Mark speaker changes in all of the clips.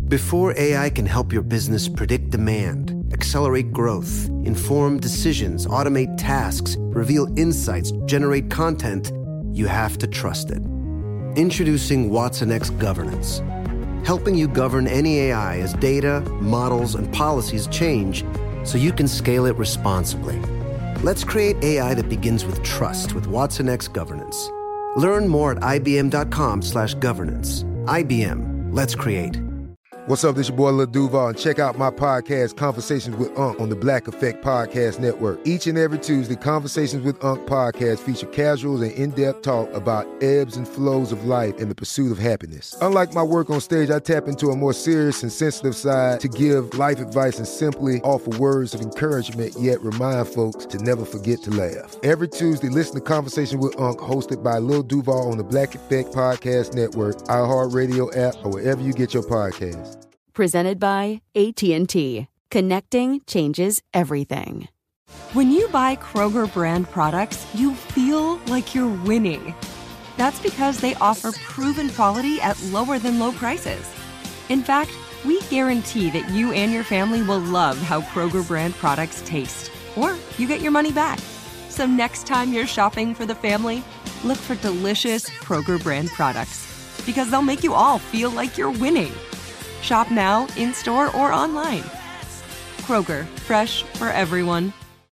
Speaker 1: Before AI can help your business predict demand, accelerate growth, inform decisions, automate tasks, reveal insights, generate content, you have to trust it. Introducing watsonx Governance, helping you govern any AI as data, models, and policies change so you can scale it responsibly. Let's create AI that begins with trust with watsonx Governance. Learn more at ibm.com/governance. IBM, let's create.
Speaker 2: What's up, this your boy Lil Duval, and check out my podcast, Conversations with Unc, on the Black Effect Podcast Network. Each and every Tuesday, Conversations with Unc podcast feature casuals and in-depth talk about ebbs and flows of life and the pursuit of happiness. Unlike my work on stage, I tap into a more serious and sensitive side to give life advice and simply offer words of encouragement, yet remind folks to never forget to laugh. Every Tuesday, listen to Conversation with Unc, hosted by Lil Duval on the Black Effect Podcast Network, iHeartRadio app, or wherever you get your podcasts.
Speaker 3: Presented by AT&T. Connecting changes everything. When you buy Kroger brand products, you feel like you're winning. That's because they offer proven quality at lower than low prices. In fact, we guarantee that you and your family will love how Kroger brand products taste, or you get your money back. So next time you're shopping for the family, look for delicious Kroger brand products, because they'll make you all feel like you're winning. Shop now, in-store, or online. Kroger, fresh for everyone.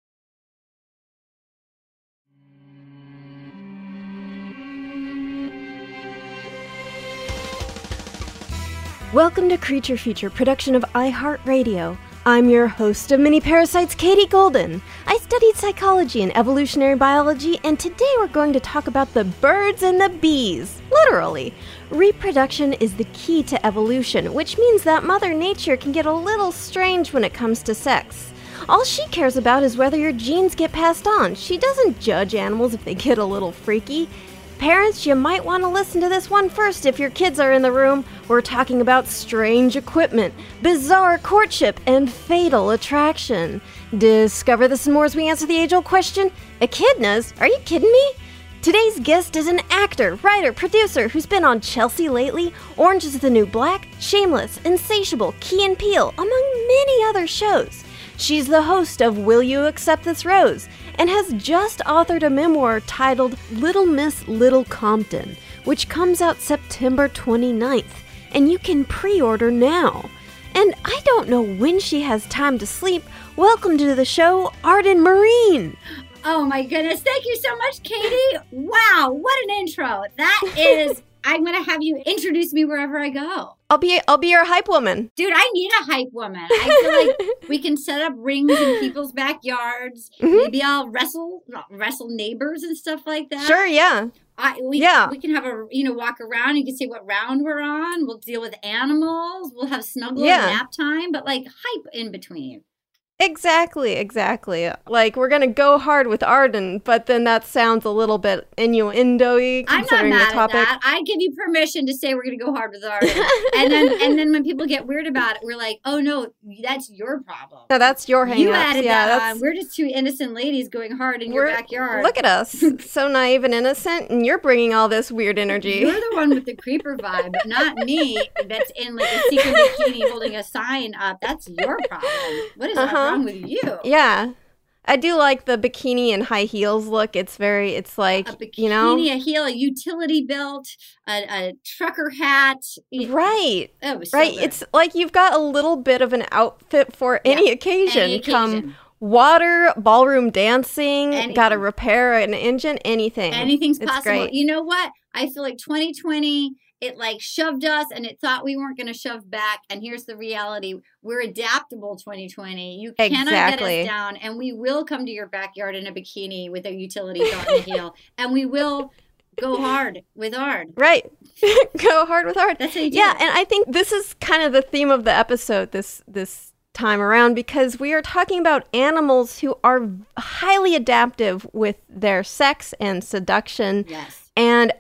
Speaker 4: Welcome to Creature Feature, production of iHeartRadio. I'm your host of Mini Parasites, Katie Golden. I studied psychology and evolutionary biology, and today we're going to talk about the birds and the bees. Literally. Reproduction is the key to evolution, which means that Mother Nature can get a little strange when it comes to sex. All she cares about is whether your genes get passed on. She doesn't judge animals if they get a little freaky. Parents, you might want to listen to this one first if your kids are in the room. We're talking about strange equipment, bizarre courtship, and fatal attraction. Discover this and more as we answer the age-old question, echidnas? Are you kidding me? Today's guest is an actor, writer, producer who's been on Chelsea Lately, Orange is the New Black, Shameless, Insatiable, Key and Peele, among many other shows. She's the host of Will You Accept This Rose, and has just authored a memoir titled Little Miss Little Compton, which comes out September 29th, and you can pre-order now. And I don't know when she has time to sleep. Welcome to the show, Arden Myrin.
Speaker 5: Oh my goodness, thank you so much, Katie. Wow, what an intro. That is, I'm going to have you introduce me wherever I go.
Speaker 4: I'll be your hype woman.
Speaker 5: Dude, I need a hype woman. I feel like we can set up rings in people's backyards. Mm-hmm. Maybe I'll wrestle neighbors and stuff like that.
Speaker 4: Sure, yeah.
Speaker 5: We can have walk around. You can see what round we're on. We'll deal with animals. We'll have snuggle and nap time, but like hype in between.
Speaker 4: Exactly. Like, we're going to go hard with Arden, but then that sounds a little bit innuendo-y considering the topic.
Speaker 5: I'm not mad at that. I give you permission to say we're going to go hard with Arden. and then when people get weird about it, we're like, oh, no, that's your problem.
Speaker 4: No, that's your hang-up.
Speaker 5: You added that on. We're just two innocent ladies going hard in your backyard.
Speaker 4: Look at us. So naive and innocent, and you're bringing all this weird energy.
Speaker 5: You're the one with the creeper vibe, not me that's in like a secret bikini holding a sign up. That's your problem. What is wrong with you?
Speaker 4: Yeah. I do like the bikini and high heels look. It's like,
Speaker 5: a bikini, a heel, a utility belt, a trucker hat.
Speaker 4: Right.
Speaker 5: Oh, so
Speaker 4: right.
Speaker 5: good.
Speaker 4: It's like you've got a little bit of an outfit for any occasion. Come water, ballroom dancing, got to repair an engine, anything.
Speaker 5: Anything's
Speaker 4: it's
Speaker 5: possible.
Speaker 4: Great.
Speaker 5: You know what? I feel like 2020... it like shoved us and it thought we weren't going to shove back. And here's the reality. We're adaptable 2020. You cannot get us down. And we will come to your backyard in a bikini with a utility belt and a heel. And we will go hard with Ard.
Speaker 4: Right. Go hard with Ard.
Speaker 5: That's how you do
Speaker 4: Yeah.
Speaker 5: it.
Speaker 4: And I think this is kind of the theme of the episode this time around, because we are talking about animals who are highly adaptive with their sex and seduction.
Speaker 5: Yes.
Speaker 4: And,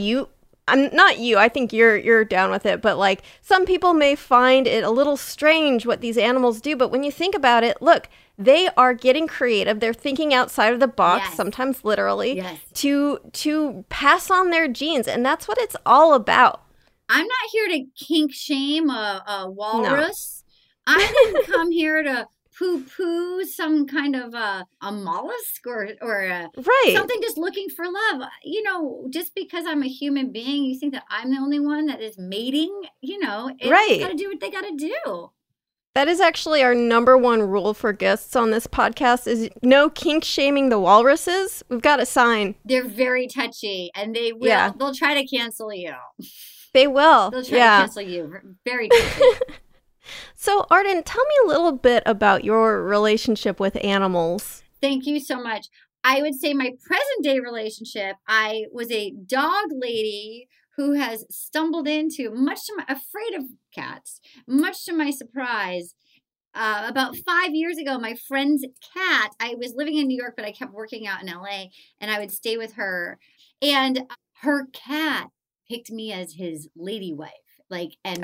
Speaker 4: I think you're down with it, but like some people may find it a little strange what these animals do, but when you think about it, look, they are getting creative. They're thinking outside of the box, sometimes literally, to pass on their genes, and that's what it's all about.
Speaker 5: I'm not here to kink shame a walrus. No. I didn't come here to poo-poo some kind of a mollusk or something just looking for love. You know, just because I'm a human being, you think that I'm the only one that is mating, you know, it's got to do what they got to do.
Speaker 4: That is actually our number one rule for guests on this podcast is no kink shaming the walruses. We've got a sign.
Speaker 5: They're very touchy and they will. Yeah. They'll try to cancel you.
Speaker 4: They will.
Speaker 5: They'll try to cancel you. Very touchy.
Speaker 4: So, Arden, tell me a little bit about your relationship with animals.
Speaker 5: Thank you so much. I would say my present day relationship, I was a dog lady who has stumbled into, afraid of cats, much to my surprise. About 5 years ago, my friend's cat, I was living in New York, but I kept working out in LA, and I would stay with her. And her cat picked me as his lady wife. And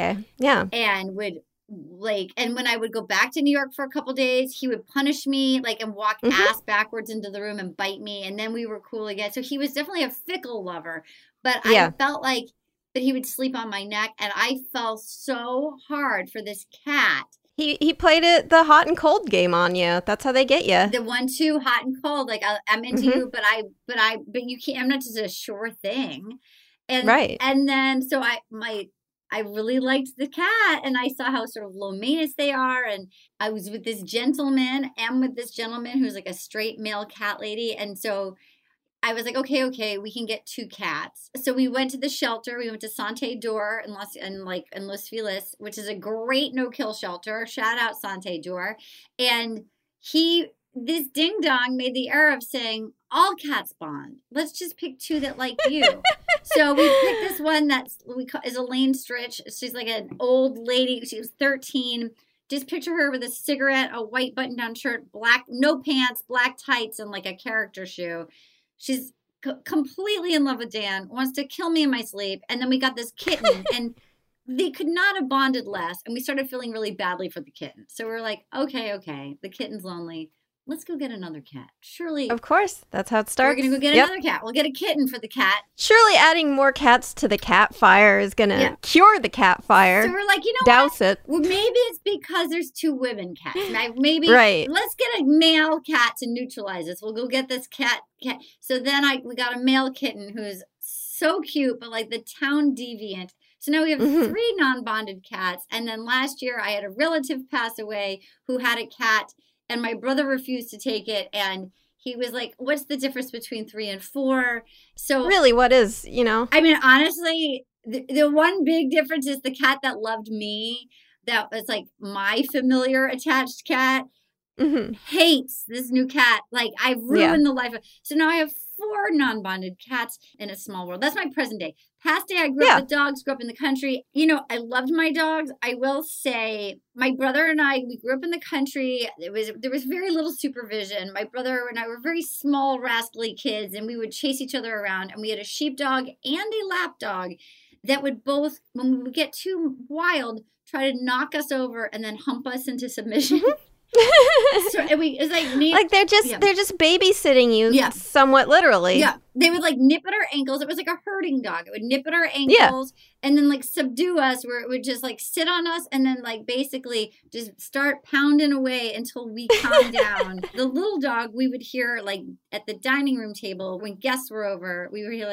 Speaker 5: would and when I would go back to New York for a couple days, he would punish me and walk ass backwards into the room and bite me, and then we were cool again. So he was definitely a fickle lover, but I felt like that he would sleep on my neck, and I fell so hard for this cat.
Speaker 4: He played the hot and cold game on you. That's how they get you.
Speaker 5: The 1-2 hot and cold. I'm into you, but you can't. I'm not just a sure thing. And and then so I really liked the cat, and I saw how sort of low maintenance they are, and I was with this gentleman who's like a straight male cat lady, and so I was like, okay, we can get 2 cats. So we went to the shelter. We went to Sante Dor in Los Feliz, which is a great no-kill shelter. Shout out Sante Dor. And this ding dong made the error of saying, all cats bond. Let's just pick 2 that like you. So we picked this one is Elaine Stritch. She's like an old lady. She was 13. Just picture her with a cigarette, a white button-down shirt, black, no pants, black tights, and like a character shoe. She's completely in love with Dan, wants to kill me in my sleep. And then we got this kitten, and they could not have bonded less. And we started feeling really badly for the kitten. So we're like, okay, the kitten's lonely. Let's go get another cat. Surely.
Speaker 4: Of course. That's how it starts.
Speaker 5: We're going to go get another cat. We'll get a kitten for the cat.
Speaker 4: Surely adding more cats to the cat fire is going to cure the cat fire.
Speaker 5: So we're like,
Speaker 4: douse it.
Speaker 5: Well, maybe it's because there's 2 women cats. Maybe let's get a male cat to neutralize this. We'll go get this cat. So then we got a male kitten who's so cute, but like the town deviant. So now we have 3 non-bonded cats. And then last year I had a relative pass away who had a cat. And my brother refused to take it, and he was like, what's the difference between 3 and 4? So
Speaker 4: really, what is,
Speaker 5: I mean, honestly, the one big difference is the cat that loved me, that was like my familiar attached cat, hates this new cat. Like, I've ruined the life of. So now I have 4 non-bonded cats in a small world. That's my present day. Past day, I grew up with dogs, grew up in the country. I loved my dogs. I will say my brother and we grew up in the country. There was very little supervision. My brother and I were very small, rascally kids, and we would chase each other around. And we had a sheepdog and a lapdog that would both, when we would get too wild, try to knock us over and then hump us into submission. So it's
Speaker 4: they're just babysitting you somewhat literally.
Speaker 5: Yeah. They would nip at our ankles. It was like a herding dog. It would nip at our ankles and then subdue us, where it would just sit on us and then basically just start pounding away until we calm down. The little dog we would hear at the dining room table when guests were over, we would hear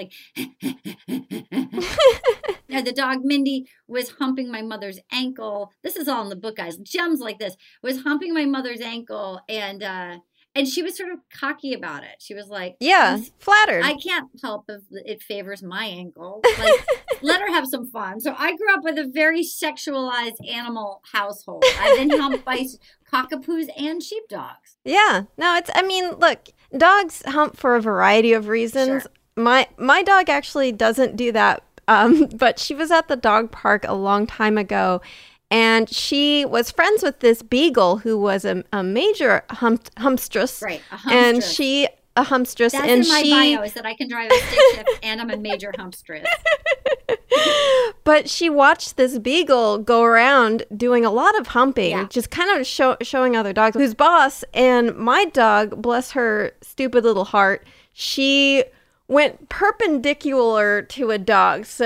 Speaker 5: the dog Mindy was humping my mother's ankle. This is all in the book, guys. Gems like this. Was humping my mother's ankle, and she was sort of cocky about it. She was like,
Speaker 4: flattered.
Speaker 5: I can't help if it favors my ankle. Let her have some fun. So I grew up with a very sexualized animal household. I've been humped by cockapoos and sheepdogs.
Speaker 4: Yeah. No, look, dogs hump for a variety of reasons. Sure. My dog actually doesn't do that. But she was at the dog park a long time ago, and she was friends with this beagle who was a major humpstress.
Speaker 5: Right, a humpstress.
Speaker 4: And she, a humpstress.
Speaker 5: That's
Speaker 4: and
Speaker 5: in my bio, is that I can drive a stick shift and I'm a major humpstress.
Speaker 4: But she watched this beagle go around doing a lot of humping, just kind of showing other dogs who's boss. And my dog, bless her stupid little heart, she went perpendicular to a dog. So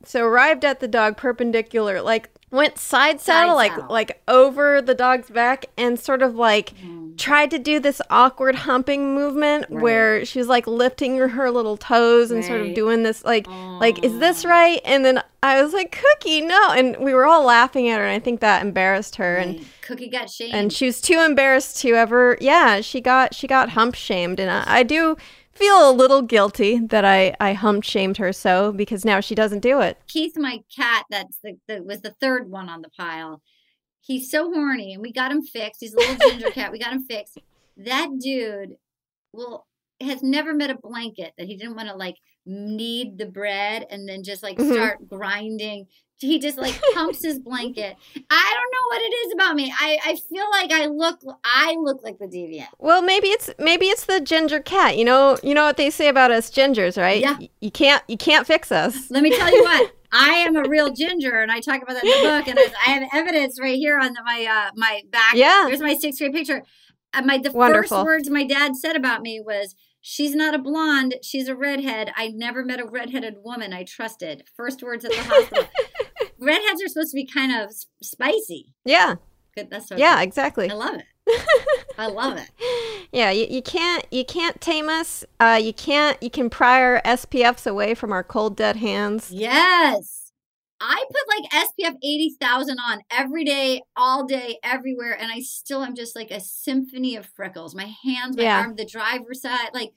Speaker 4: So arrived at the dog perpendicular, like went side saddle, like over the dog's back, and sort of like tried to do this awkward humping movement where she was like lifting her little toes and sort of doing this like is this right? And then I was like, Cookie, no. And we were all laughing at her, and I think that embarrassed her. And
Speaker 5: Cookie got shamed.
Speaker 4: And she was too embarrassed to ever, she got hump shamed. And I do feel a little guilty that I hump shamed her so, because now she doesn't do it.
Speaker 5: Keith, my cat, was the third one on the pile. He's so horny, and we got him fixed. He's a little ginger cat. We got him fixed. That dude has never met a blanket that he didn't want to like knead the bread and then just like start grinding. He just like pumps his blanket. I don't know what it is about me. I feel like I look like the deviant.
Speaker 4: Well, maybe it's the ginger cat. You know what they say about us gingers, right?
Speaker 5: Yeah.
Speaker 4: You can't fix us.
Speaker 5: Let me tell you what. I am a real ginger, and I talk about that in the book. And I have evidence right here on my back.
Speaker 4: Yeah.
Speaker 5: There's my 6th grade picture. The
Speaker 4: Wonderful.
Speaker 5: First words my dad said about me was, "She's not a blonde. She's a redhead. I never met a redheaded woman I trusted." First words at the hospital. Redheads are supposed to be kind of spicy.
Speaker 4: Yeah.
Speaker 5: Good. That's so
Speaker 4: yeah,
Speaker 5: cool.
Speaker 4: Exactly.
Speaker 5: I love it. I love it.
Speaker 4: Yeah, you can't tame us. You can pry our SPFs away from our cold dead hands.
Speaker 5: Yes. I put like SPF 80,000 on every day, all day, everywhere, and I still am just like a symphony of freckles. My hands, my arm, the driver's side, like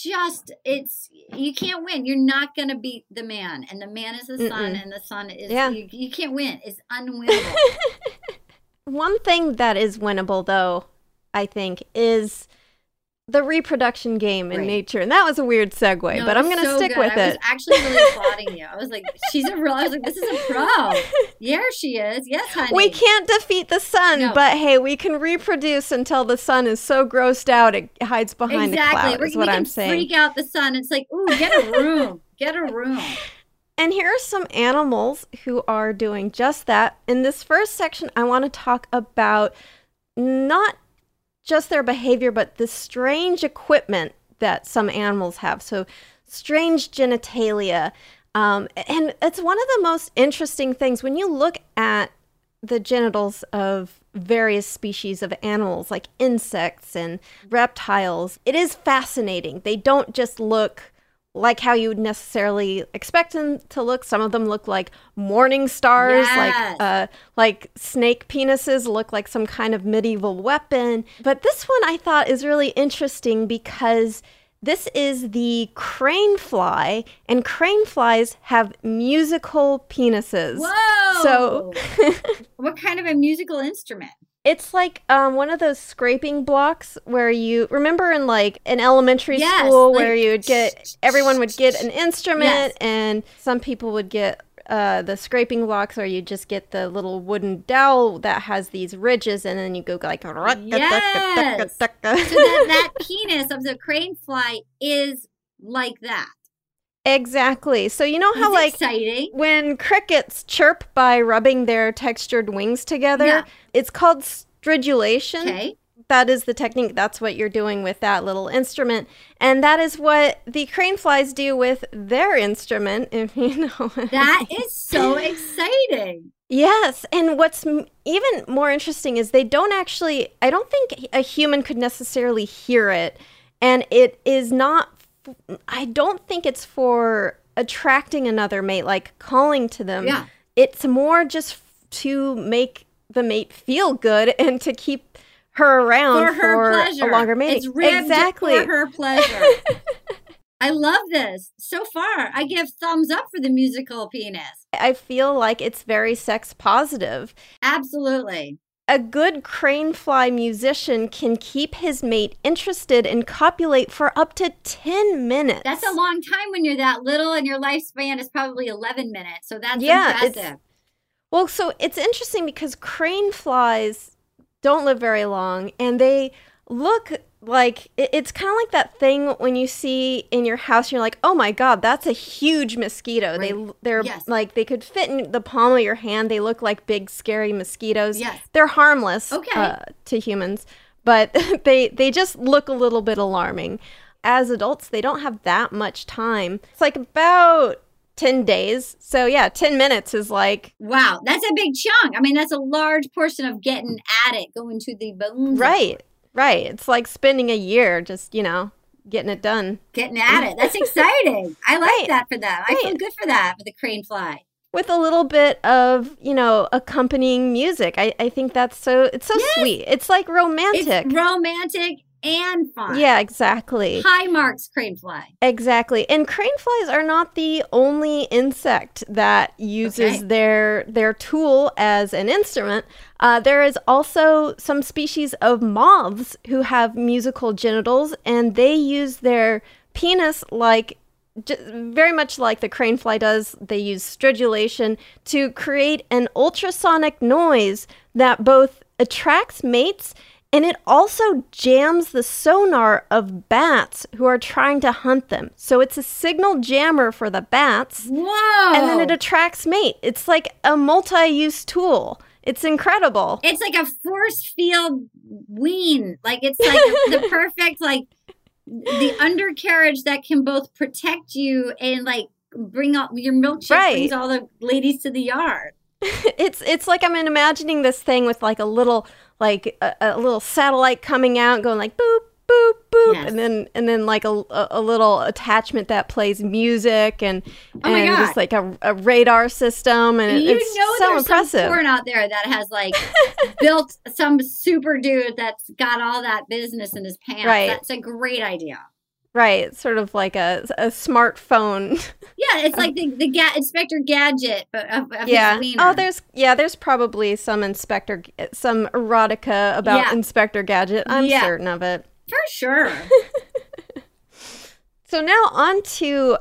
Speaker 5: you can't win. You're not going to beat the man, and the man is the sun, and the sun is, you can't win. It's unwinnable.
Speaker 4: One thing that is winnable, though, I think, is the reproduction game in nature. And that was a weird segue, but I'm going to stick with it.
Speaker 5: I was actually really applauding you. I was like, I was like, this is a pro. Yeah, she is. Yes, honey.
Speaker 4: We can't defeat the sun, but hey, we can reproduce until the sun is so grossed out it hides behind a cloud, is what I'm saying.
Speaker 5: Freak out the sun. It's like, ooh, get a room. Get a room.
Speaker 4: And here are some animals who are doing just that. In this first section, I want to talk about not just their behavior, but the strange equipment that some animals have. So strange genitalia. And it's one of the most interesting things when you look at the genitals of various species of animals, like insects and reptiles. It is fascinating. They don't just look like how you would necessarily expect them to look. Some of them look like morning stars, like snake penises look like some kind of medieval weapon. But this one I thought is really interesting because this is the crane fly, and crane flies have musical penises.
Speaker 5: Whoa!
Speaker 4: So,
Speaker 5: what kind of a musical instrument?
Speaker 4: It's like one of those scraping blocks where you remember in like an elementary school where you would everyone would get an instrument, and some people would get the scraping blocks, or you just get the little wooden dowel that has these ridges, and then you go like
Speaker 5: So that penis of the crane fly is like that.
Speaker 4: Exactly. So you know how
Speaker 5: exciting.
Speaker 4: When crickets chirp by rubbing their textured wings together, it's called stridulation.
Speaker 5: Okay.
Speaker 4: That is the technique. That's what you're doing with that little instrument. And that is what the crane flies do with their instrument, if you know.
Speaker 5: That is so exciting.
Speaker 4: Yes. And what's even more interesting is they don't actually, I don't think a human could necessarily hear it. And it is not, I don't think it's for attracting another mate, like calling to them.
Speaker 5: Yeah.
Speaker 4: It's more just to make the mate feel good and to keep her around for a longer mating.
Speaker 5: It's ribbed for her pleasure. I love this. So far, I give thumbs up for the musical penis.
Speaker 4: I feel like it's very sex positive.
Speaker 5: Absolutely.
Speaker 4: A good crane fly musician can keep his mate interested and copulate for up to 10 minutes.
Speaker 5: That's a long time when you're that little, and your lifespan is probably 11 minutes. So that's impressive.
Speaker 4: Well, so it's interesting because crane flies don't live very long, and they look like, it's kind of like that thing when you see in your house, you're like, oh my God, that's a huge mosquito. Right. They're like, they could fit in the palm of your hand. They look like big, scary mosquitoes.
Speaker 5: Yes.
Speaker 4: They're harmless to humans, but they just look a little bit alarming. As adults, they don't have that much time. It's like about 10 days. So yeah, 10 minutes is like...
Speaker 5: Wow, that's a big chunk. I mean, that's a large portion of getting at it, going to the bones.
Speaker 4: Right. It's like spending a year just, getting it done.
Speaker 5: Getting at it. That's exciting. I like that for them. I feel good for that, for the crane fly.
Speaker 4: With a little bit of, accompanying music. I think it's so sweet. It's like romantic.
Speaker 5: It's romantic and fun.
Speaker 4: Yeah, exactly.
Speaker 5: High marks crane fly.
Speaker 4: Exactly. And crane flies are not the only insect that uses their tool as an instrument. There is also some species of moths who have musical genitals, and they use their penis very much like the crane fly does. They use stridulation to create an ultrasonic noise that both attracts mates, and it also jams the sonar of bats who are trying to hunt them. So it's a signal jammer for the bats.
Speaker 5: Whoa!
Speaker 4: And then it attracts mate. It's like a multi-use tool. It's incredible.
Speaker 5: It's like a force field ween. Like, it's like the perfect, the undercarriage that can both protect you and bring out your milkshake, brings all the ladies to the yard.
Speaker 4: It's like I'm imagining this thing with a little a little satellite coming out, going boop boop boop,
Speaker 5: yes.
Speaker 4: and then a little attachment that plays music and just a radar system, and it's so impressive.
Speaker 5: Some porn out there that has built some super dude that's got all that business in his pants.
Speaker 4: Right.
Speaker 5: That's a great idea.
Speaker 4: Right, sort of like a smartphone.
Speaker 5: Yeah, it's like the Inspector Gadget of his wiener.
Speaker 4: Oh, there's probably some erotica about Inspector Gadget. I'm certain of it.
Speaker 5: For sure.
Speaker 4: So now on to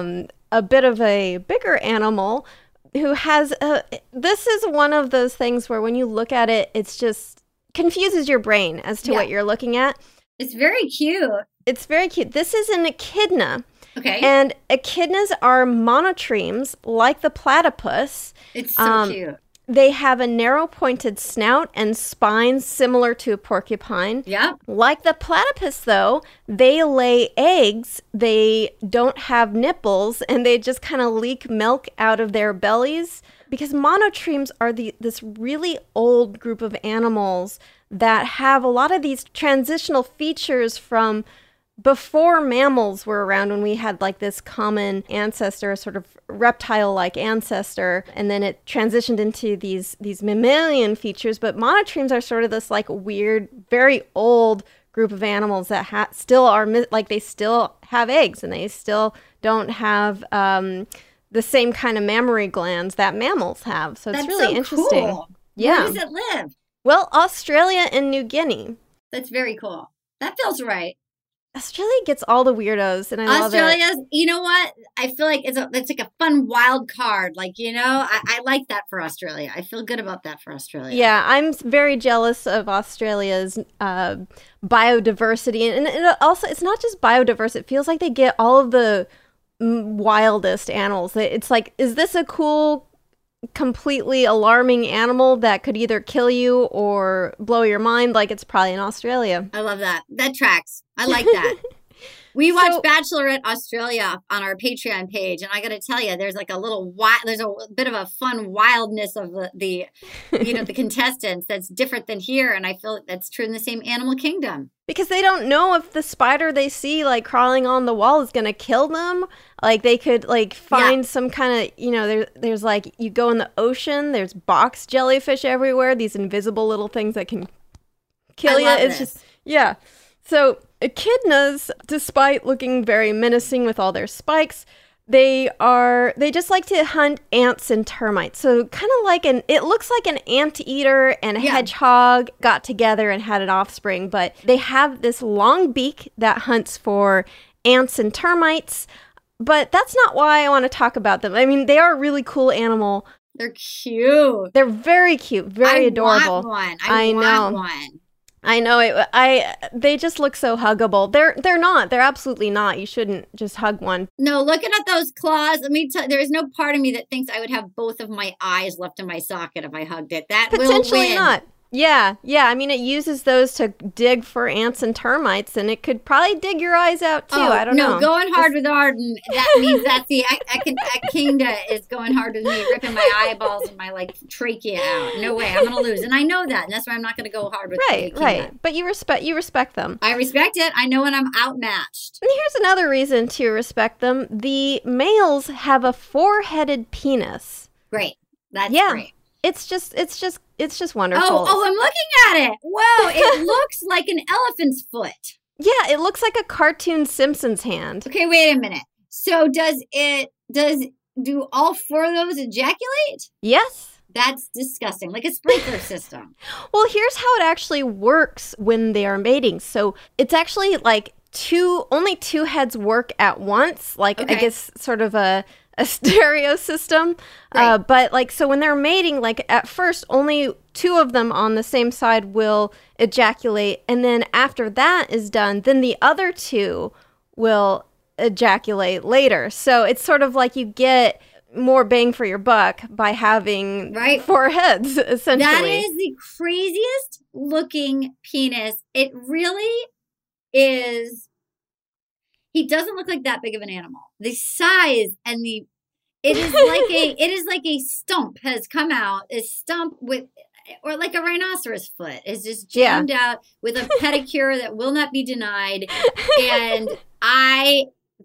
Speaker 4: a bit of a bigger animal who has this is one of those things where when you look at it, it's just confuses your brain as to what you're looking at.
Speaker 5: It's very cute.
Speaker 4: It's very cute. This is an echidna.
Speaker 5: Okay.
Speaker 4: And echidnas are monotremes, like the platypus.
Speaker 5: It's so cute.
Speaker 4: They have a narrow pointed snout and spines similar to a porcupine.
Speaker 5: Yep.
Speaker 4: Like the platypus, though, they lay eggs. They don't have nipples, and they just kind of leak milk out of their bellies. Because monotremes are this really old group of animals that have a lot of these transitional features from before mammals were around, when we had this common ancestor, sort of reptile-like ancestor, and then it transitioned into these mammalian features. But monotremes are sort of this weird, very old group of animals that still are they still have eggs, and they still don't have the same kind of mammary glands that mammals have. So it's really interesting.
Speaker 5: Cool.
Speaker 4: Yeah.
Speaker 5: Where does it live?
Speaker 4: Well, Australia and New Guinea.
Speaker 5: That's very cool. That feels right.
Speaker 4: Australia gets all the weirdos, and I love it.
Speaker 5: You know what? I feel like it's like a fun wild card. I like that for Australia. I feel good about that for Australia.
Speaker 4: Yeah, I'm very jealous of Australia's biodiversity. And it also, it's not just biodiverse. It feels like they get all of the wildest animals. It's is this a cool, completely alarming animal that could either kill you or blow your mind? It's probably in Australia.
Speaker 5: I love that. That tracks. I like that. We watch Bachelorette Australia on our Patreon page, and I got to tell you, there's there's a bit of a fun wildness of the the contestants that's different than here, and I feel that's true in the same animal kingdom.
Speaker 4: Because they don't know if the spider they see crawling on the wall is going to kill them. They could find some kind of, there's you go in the ocean, there's box jellyfish everywhere, these invisible little things that can kill you. It's just, yeah. So echidnas, despite looking very menacing with all their spikes, they just like to hunt ants and termites. So kind of it looks like an anteater and a hedgehog got together and had an offspring, but they have this long beak that hunts for ants and termites. But that's not why I want to talk about them. I mean, they are a really cool animal.
Speaker 5: They're cute.
Speaker 4: They're very cute, very adorable.
Speaker 5: Want one. I want one.
Speaker 4: I know it. They just look so huggable. They're not. They're absolutely not. You shouldn't just hug one.
Speaker 5: No, looking at those claws, let me tell you, there is no part of me that thinks I would have both of my eyes left in my socket if I hugged it. That
Speaker 4: potentially
Speaker 5: will win.
Speaker 4: Not. Yeah. I mean, it uses those to dig for ants and termites, and it could probably dig your eyes out too. I don't know.
Speaker 5: No, going hard with Arden, that means that the Echidna is going hard with me, ripping my eyeballs and my trachea out. No way, I'm going to lose, and I know that, and that's why I'm not going to go hard with the Echidna. Right.
Speaker 4: But you respect them.
Speaker 5: I respect it. I know when I'm outmatched.
Speaker 4: And here's another reason to respect them: the males have a 4-headed penis.
Speaker 5: Great. That's great.
Speaker 4: It's just wonderful.
Speaker 5: Oh, I'm looking at it. Whoa, it looks like an elephant's foot.
Speaker 4: Yeah, it looks like a cartoon Simpsons hand.
Speaker 5: Okay, wait a minute. So do all 4 of those ejaculate?
Speaker 4: Yes.
Speaker 5: That's disgusting, like a sprinkler system.
Speaker 4: Well, here's how it actually works when they are mating. So it's actually like only 2 heads work at once, I guess sort of a stereo system. Right. But so when they're mating, at first only 2 of them on the same side will ejaculate, and then after that is done, then the other 2 will ejaculate later. So it's sort of like you get more bang for your buck by having 4 heads, essentially.
Speaker 5: That is the craziest looking penis. It really is. He doesn't look like that big of an animal. The size and it is like a stump has come out. A stump or like a rhinoceros foot is just jammed out with a pedicure that will not be denied. And I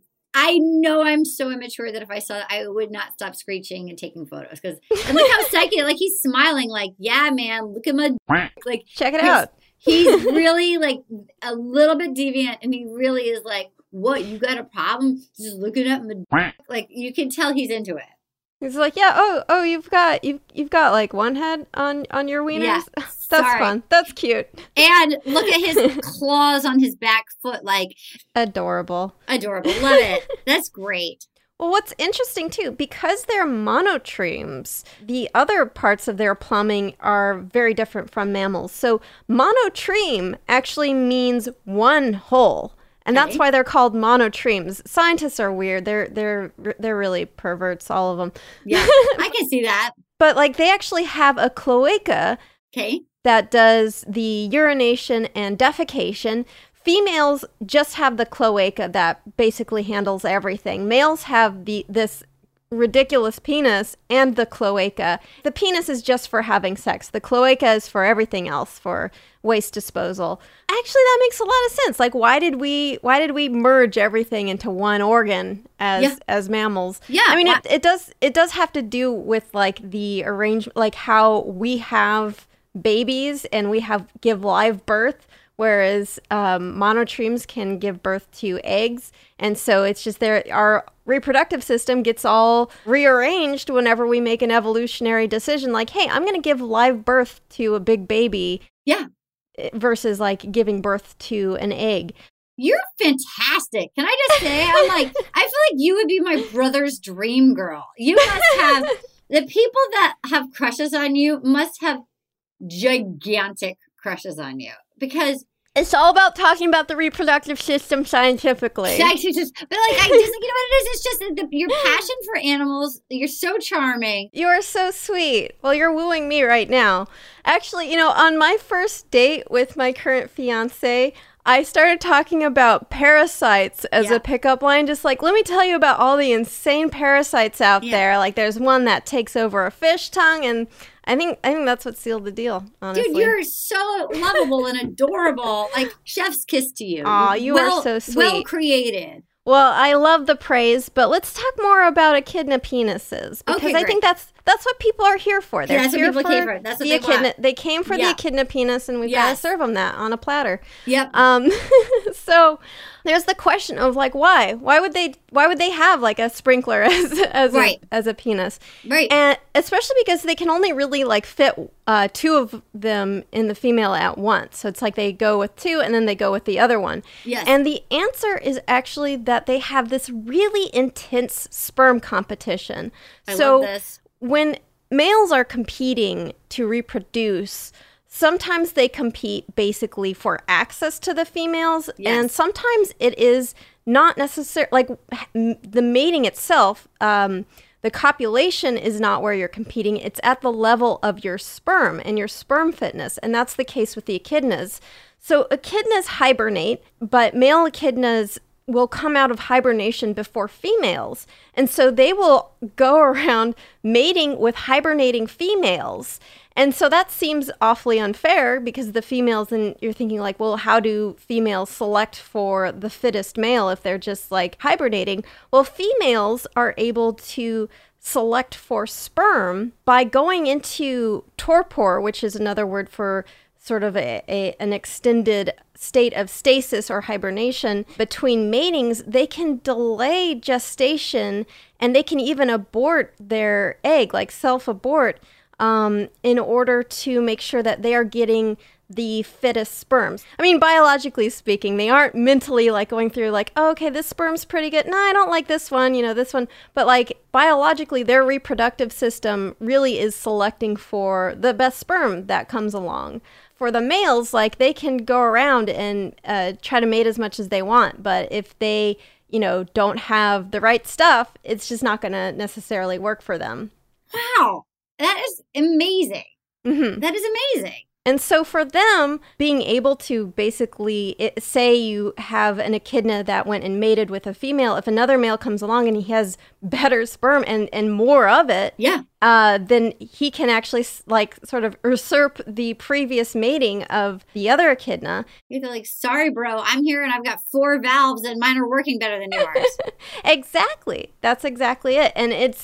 Speaker 5: know I'm so immature that if I saw that, I would not stop screeching and taking photos. And look how psychic, he's smiling, yeah, man, look at my
Speaker 4: check it out.
Speaker 5: He's really a little bit deviant, and he really is what, you got a problem just looking at my you can tell he's into it.
Speaker 4: He's you've got 1 head on your wieners. Yeah, that's fun. That's cute.
Speaker 5: And look at his claws on his back foot,
Speaker 4: adorable.
Speaker 5: Love it. That's great.
Speaker 4: Well, what's interesting too, because they're monotremes, the other parts of their plumbing are very different from mammals. So monotreme actually means 1 hole. And that's why they're called monotremes. Scientists are weird. They're really perverts, all of them.
Speaker 5: Yeah, I can see that.
Speaker 4: But they actually have a cloaca that does the urination and defecation. Females just have the cloaca that basically handles everything. Males have this ridiculous penis and the cloaca. The penis is just for having sex. The cloaca is for everything else, for waste disposal. Actually, that makes a lot of sense. Why did we merge everything into 1 organ as mammals?
Speaker 5: Yeah.
Speaker 4: I mean, it does have to do with the arrangement, how we have babies and we give live birth, whereas monotremes can give birth to eggs. And so it's just our reproductive system gets all rearranged whenever we make an evolutionary decision, hey, I'm going to give live birth to a big baby.
Speaker 5: Yeah.
Speaker 4: Versus giving birth to an egg.
Speaker 5: You're fantastic. Can I just say, I feel like you would be my brother's dream girl. You must have, the people that have crushes on you must have gigantic crushes on you, because
Speaker 4: it's all about talking about the reproductive system scientifically.
Speaker 5: But I just, you know what it is? It's just your passion for animals. You're so charming.
Speaker 4: You are so sweet. Well, you're wooing me right now. Actually, on my first date with my current fiance, I started talking about parasites as a pickup line. Just let me tell you about all the insane parasites out there. There's one that takes over a fish tongue, and I think that's what sealed the deal, honestly.
Speaker 5: Dude, you're so lovable and adorable. Chef's kiss to you.
Speaker 4: Aw, you are so sweet.
Speaker 5: Well created.
Speaker 4: Well, I love the praise, but let's talk more about echidna penises, because I think that's what people are here for.
Speaker 5: That's what people came for. That's what they want.
Speaker 4: They came for the echidna penis, and we've got to serve them that on a platter.
Speaker 5: Yep.
Speaker 4: So there's the question of why? Why would they have a sprinkler as a penis?
Speaker 5: Right.
Speaker 4: And especially because they can only really fit 2 of them in the female at once. So it's they go with 2 and then they go with the other one.
Speaker 5: Yes.
Speaker 4: And the answer is actually that they have this really intense sperm competition.
Speaker 5: I love this.
Speaker 4: When males are competing to reproduce, sometimes they compete basically for access to the females, and sometimes it is not necessary. The mating itself, the the copulation is not where you're competing. It's at the level of your sperm and your sperm fitness. And that's the case with the echidnas. So echidnas hibernate, but male echidnas will come out of hibernation before females. And so they will go around mating with hibernating females. And so that seems awfully unfair because the females, and you're thinking like, well, how do females select for the fittest male if they're just like hibernating? Well, females are able to select for sperm by going into torpor, which is another word for sort of an extended state of stasis or hibernation. Between matings, they can delay gestation and they can even abort their egg, like self-abort, in order to make sure that they are getting the fittest sperms. I mean, biologically speaking, they aren't mentally like going through like, oh, okay, this sperm's pretty good. No, I don't like this one, this one. But like biologically, their reproductive system really is selecting for the best sperm that comes along. For the males, like they can go around and try to mate as much as they want. But if they, don't have the right stuff, it's just not going to necessarily work for them.
Speaker 5: Wow. That is amazing. Mm-hmm. That is amazing.
Speaker 4: And so for them, being able to basically, say you have an echidna that went and mated with a female, if another male comes along and he has better sperm and more of it, then he can actually like sort of usurp the previous mating of the other echidna.
Speaker 5: You're like, sorry, bro, I'm here and I've got 4 valves and mine are working better than yours.
Speaker 4: Exactly. That's exactly it. And it's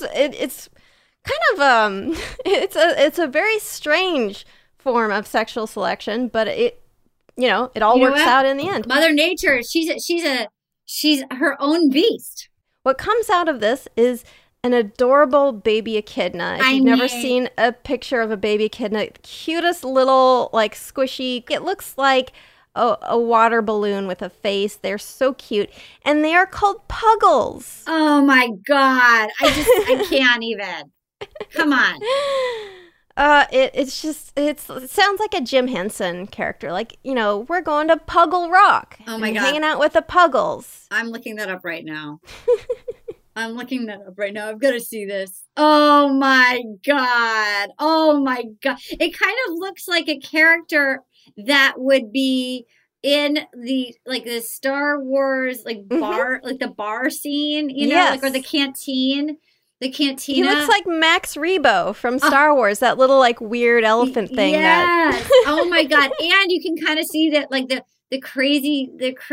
Speaker 4: kind of, it's a very strange form of sexual selection, but it all works out in the end.
Speaker 5: Mother Nature, she's her own beast.
Speaker 4: What comes out of this is an adorable baby echidna. If you've never seen a picture of a baby echidna, cutest little like squishy, it looks like a water balloon with a face. They're so cute, and they are called puggles.
Speaker 5: Oh my God, I can't even. Come on.
Speaker 4: It sounds like a Jim Henson character. Like, we're going to Puggle Rock.
Speaker 5: Oh my God.
Speaker 4: Hanging out with the Puggles.
Speaker 5: I'm looking that up right now. I've got to see this. Oh my God. Oh my God. It kind of looks like a character that would be in the Star Wars, bar, like the bar scene,
Speaker 4: yes.
Speaker 5: or the canteen. The cantina.
Speaker 4: He looks like Max Rebo from Star Wars, that little like weird elephant thing.
Speaker 5: Yes. Oh my God. And you can kind of see that like the crazy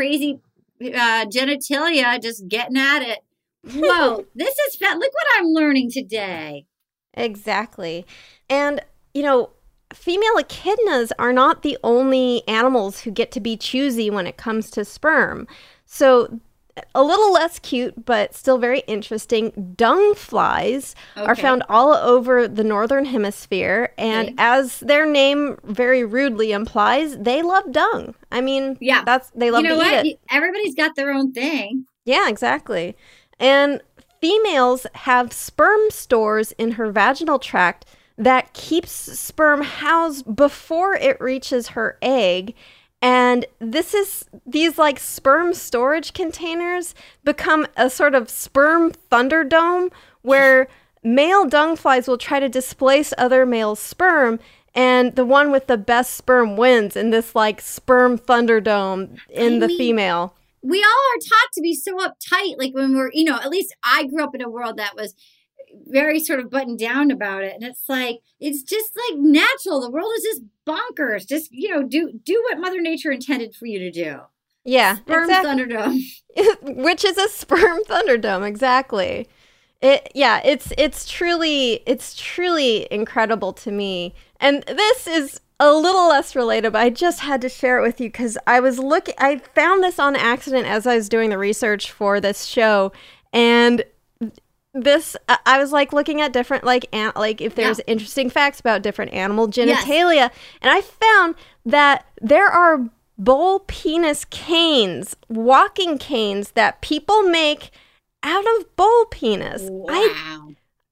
Speaker 5: genitalia just getting at it. Whoa, this is fat. Look what I'm learning today.
Speaker 4: Exactly. And, female echidnas are not the only animals who get to be choosy when it comes to sperm. So a little less cute, but still very interesting, dung flies are found all over the northern hemisphere. And as their name very rudely implies, they love dung. I mean, they love to eat it.
Speaker 5: Everybody's got their own thing.
Speaker 4: Yeah, exactly. And females have sperm stores in her vaginal tract that keeps sperm housed before it reaches her egg. And these like sperm storage containers become a sort of sperm thunderdome where male dung flies will try to displace other male sperm, and the one with the best sperm wins in this like sperm thunderdome in the female.
Speaker 5: We all are taught to be so uptight, like when we're, at least I grew up in a world that was very sort of buttoned down about it. And it's like, it's just like natural. The world is just bonkers. Just, do what Mother Nature intended for you to do.
Speaker 4: Yeah.
Speaker 5: Sperm Thunderdome.
Speaker 4: Which is a sperm thunderdome. Exactly. It's truly incredible to me. And this is a little less related, but I just had to share it with you because I found this on accident as I was doing the research for this show. And I was like looking at different like if there's interesting facts about different animal genitalia, yes. And I found that there are bull penis canes, walking canes that people make out of bull penis.
Speaker 5: Wow.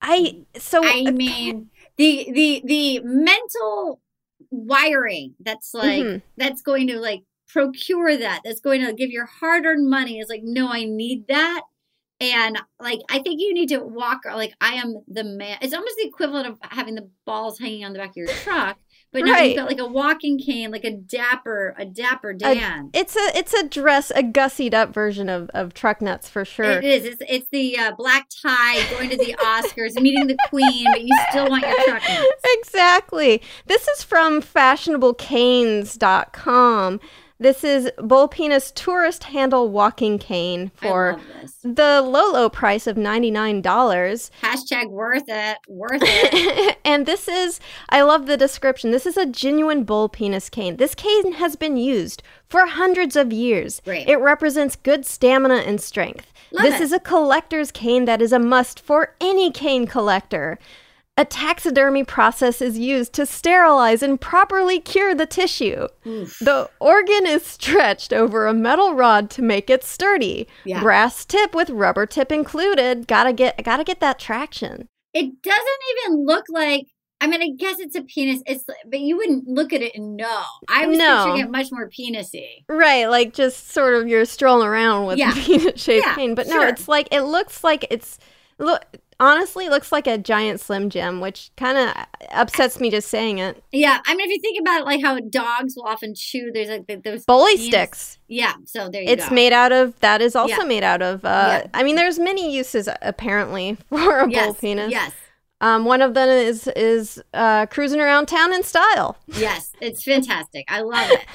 Speaker 4: The
Speaker 5: mental wiring that's like that's going to like procure that's going to give your hard-earned money is like, no, I need that. And like, I think you need to walk, like, I am the man. It's almost the equivalent of having the balls hanging on the back of your truck. But now you've got like a walking cane, like a dapper Dan.
Speaker 4: It's a gussied up version of truck nuts for sure.
Speaker 5: It is. It's the black tie going to the Oscars, meeting the Queen, but you still want your truck nuts.
Speaker 4: Exactly. This is from fashionablecanes.com. This is Bull Penis Tourist Handle Walking Cane for the low price of $99.
Speaker 5: Hashtag worth it.
Speaker 4: And this is, I love the description. This is a genuine bull penis cane. This cane has been used for hundreds of years.
Speaker 5: Great.
Speaker 4: It represents good stamina and strength. This is a collector's cane that is a must for any cane collector. A taxidermy process is used to sterilize and properly cure the tissue.
Speaker 5: Oof.
Speaker 4: The organ is stretched over a metal rod to make it sturdy.
Speaker 5: Yeah.
Speaker 4: Brass tip with rubber tip included. Gotta get that traction.
Speaker 5: It doesn't even look like, I mean, I guess it's a penis, but you wouldn't look at it and know. I was picturing it much more penis-y.
Speaker 4: Right, like just sort of you're strolling around with a penis-shaped cane. But no, it's like, it looks like it's... Honestly, looks like a giant Slim Jim, which kind of upsets me just saying it.
Speaker 5: Yeah, I mean, if you think about it, like how dogs will often chew, there's like those
Speaker 4: bully sticks.
Speaker 5: Yeah, so there you go.
Speaker 4: It's made out of, that is also made out of, I mean, there's many uses apparently for a bull penis.
Speaker 5: Yes.
Speaker 4: One of them is cruising around town in style.
Speaker 5: Yes, it's fantastic. I love it.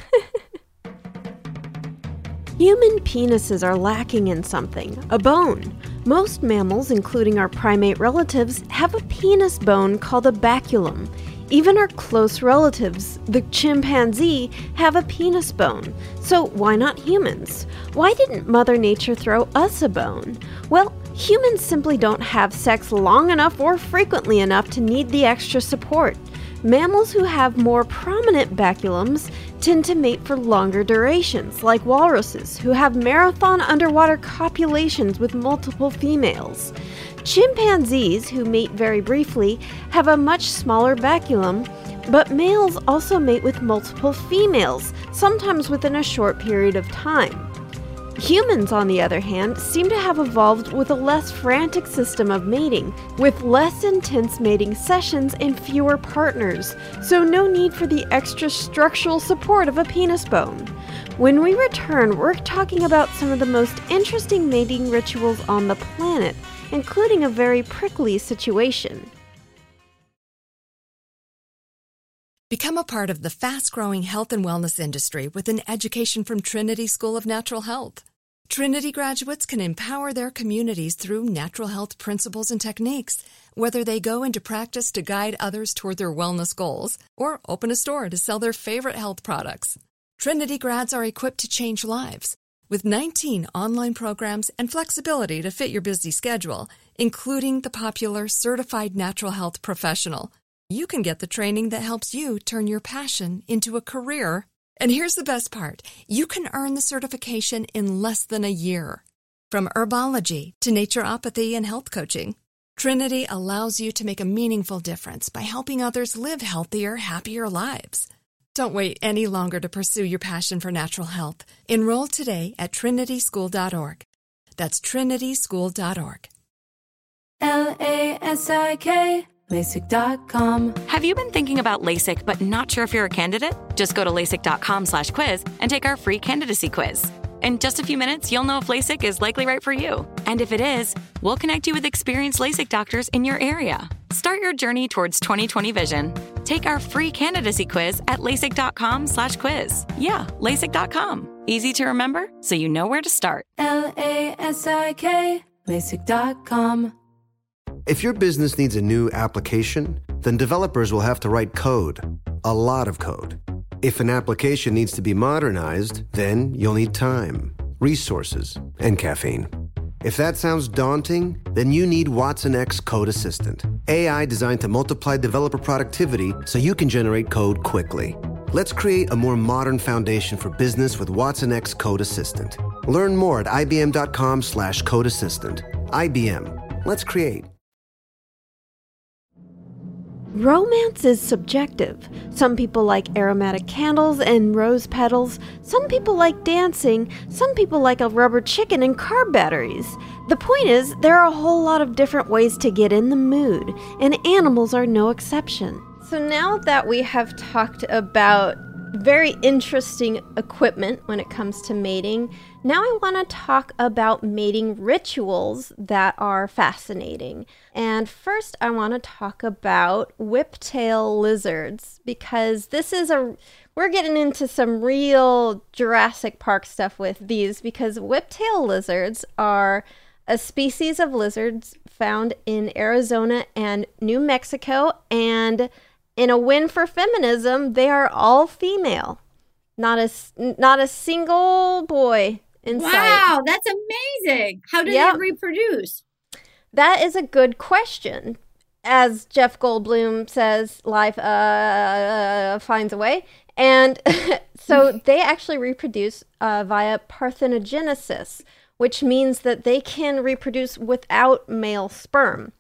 Speaker 4: Human penises are lacking in something, a bone. Most mammals, including our primate relatives, have a penis bone called a baculum. Even our close relatives, the chimpanzee, have a penis bone. So why not humans? Why didn't Mother Nature throw us a bone? Well, humans simply don't have sex long enough or frequently enough to need the extra support. Mammals who have more prominent baculums tend to mate for longer durations, like walruses, who have marathon underwater copulations with multiple females. Chimpanzees, who mate very briefly, have a much smaller baculum, but males also mate with multiple females, sometimes within a short period of time. Humans, on the other hand, seem to have evolved with a less frantic system of mating, with less intense mating sessions and fewer partners, so no need for the extra structural support of a penis bone. When we return, we're talking about some of the most interesting mating rituals on the planet, including a very prickly situation.
Speaker 6: Become a part of the fast-growing health and wellness industry with an education from Trinity School of Natural Health. Trinity graduates can empower their communities through natural health principles and techniques, whether they go into practice to guide others toward their wellness goals or open a store to sell their favorite health products. Trinity grads are equipped to change lives. With 19 online programs and flexibility to fit your busy schedule, including the popular Certified Natural Health Professional, you can get the training that helps you turn your passion into a career. And here's the best part. You can earn the certification in less than a year. From herbology to naturopathy and health coaching, Trinity allows you to make a meaningful difference by helping others live healthier, happier lives. Don't wait any longer to pursue your passion for natural health. Enroll today at trinityschool.org. That's trinityschool.org.
Speaker 7: LASIK LASIK.com.
Speaker 8: Have you been thinking about LASIK but not sure if you're a candidate? Just go to LASIK.com/quiz and take our free candidacy quiz. In just a few minutes, you'll know if LASIK is likely right for you. And if it is, we'll connect you with experienced LASIK doctors in your area. Start your journey towards 20/20 vision. Take our free candidacy quiz at LASIK.com/quiz. Yeah, LASIK.com. Easy to remember, so you know where to start.
Speaker 7: LASIK LASIK.com.
Speaker 1: If your business needs a new application, then developers will have to write code, a lot of code. If an application needs to be modernized, then you'll need time, resources, and caffeine. If that sounds daunting, then you need watsonx Code Assistant, AI designed to multiply developer productivity so you can generate code quickly. Let's create a more modern foundation for business with watsonx Code Assistant. Learn more at ibm.com/codeassistant. IBM. Let's create.
Speaker 4: Romance is subjective. Some people like aromatic candles and rose petals. Some people like dancing. Some people like a rubber chicken and car batteries. The point is, there are a whole lot of different ways to get in the mood, and animals are no exception. So now that we have talked about very interesting equipment when it comes to mating, now I want to talk about mating rituals that are fascinating. And first I want to talk about whiptail lizards, because we're getting into some real Jurassic Park stuff with these, because whiptail lizards are a species of lizards found in Arizona and New Mexico, and in a win for feminism, they are all female. Not a single boy in sight.
Speaker 5: Wow, that's amazing. How do they reproduce?
Speaker 4: That is a good question. As Jeff Goldblum says, life finds a way. And so they actually reproduce via parthenogenesis, which means that they can reproduce without male sperm.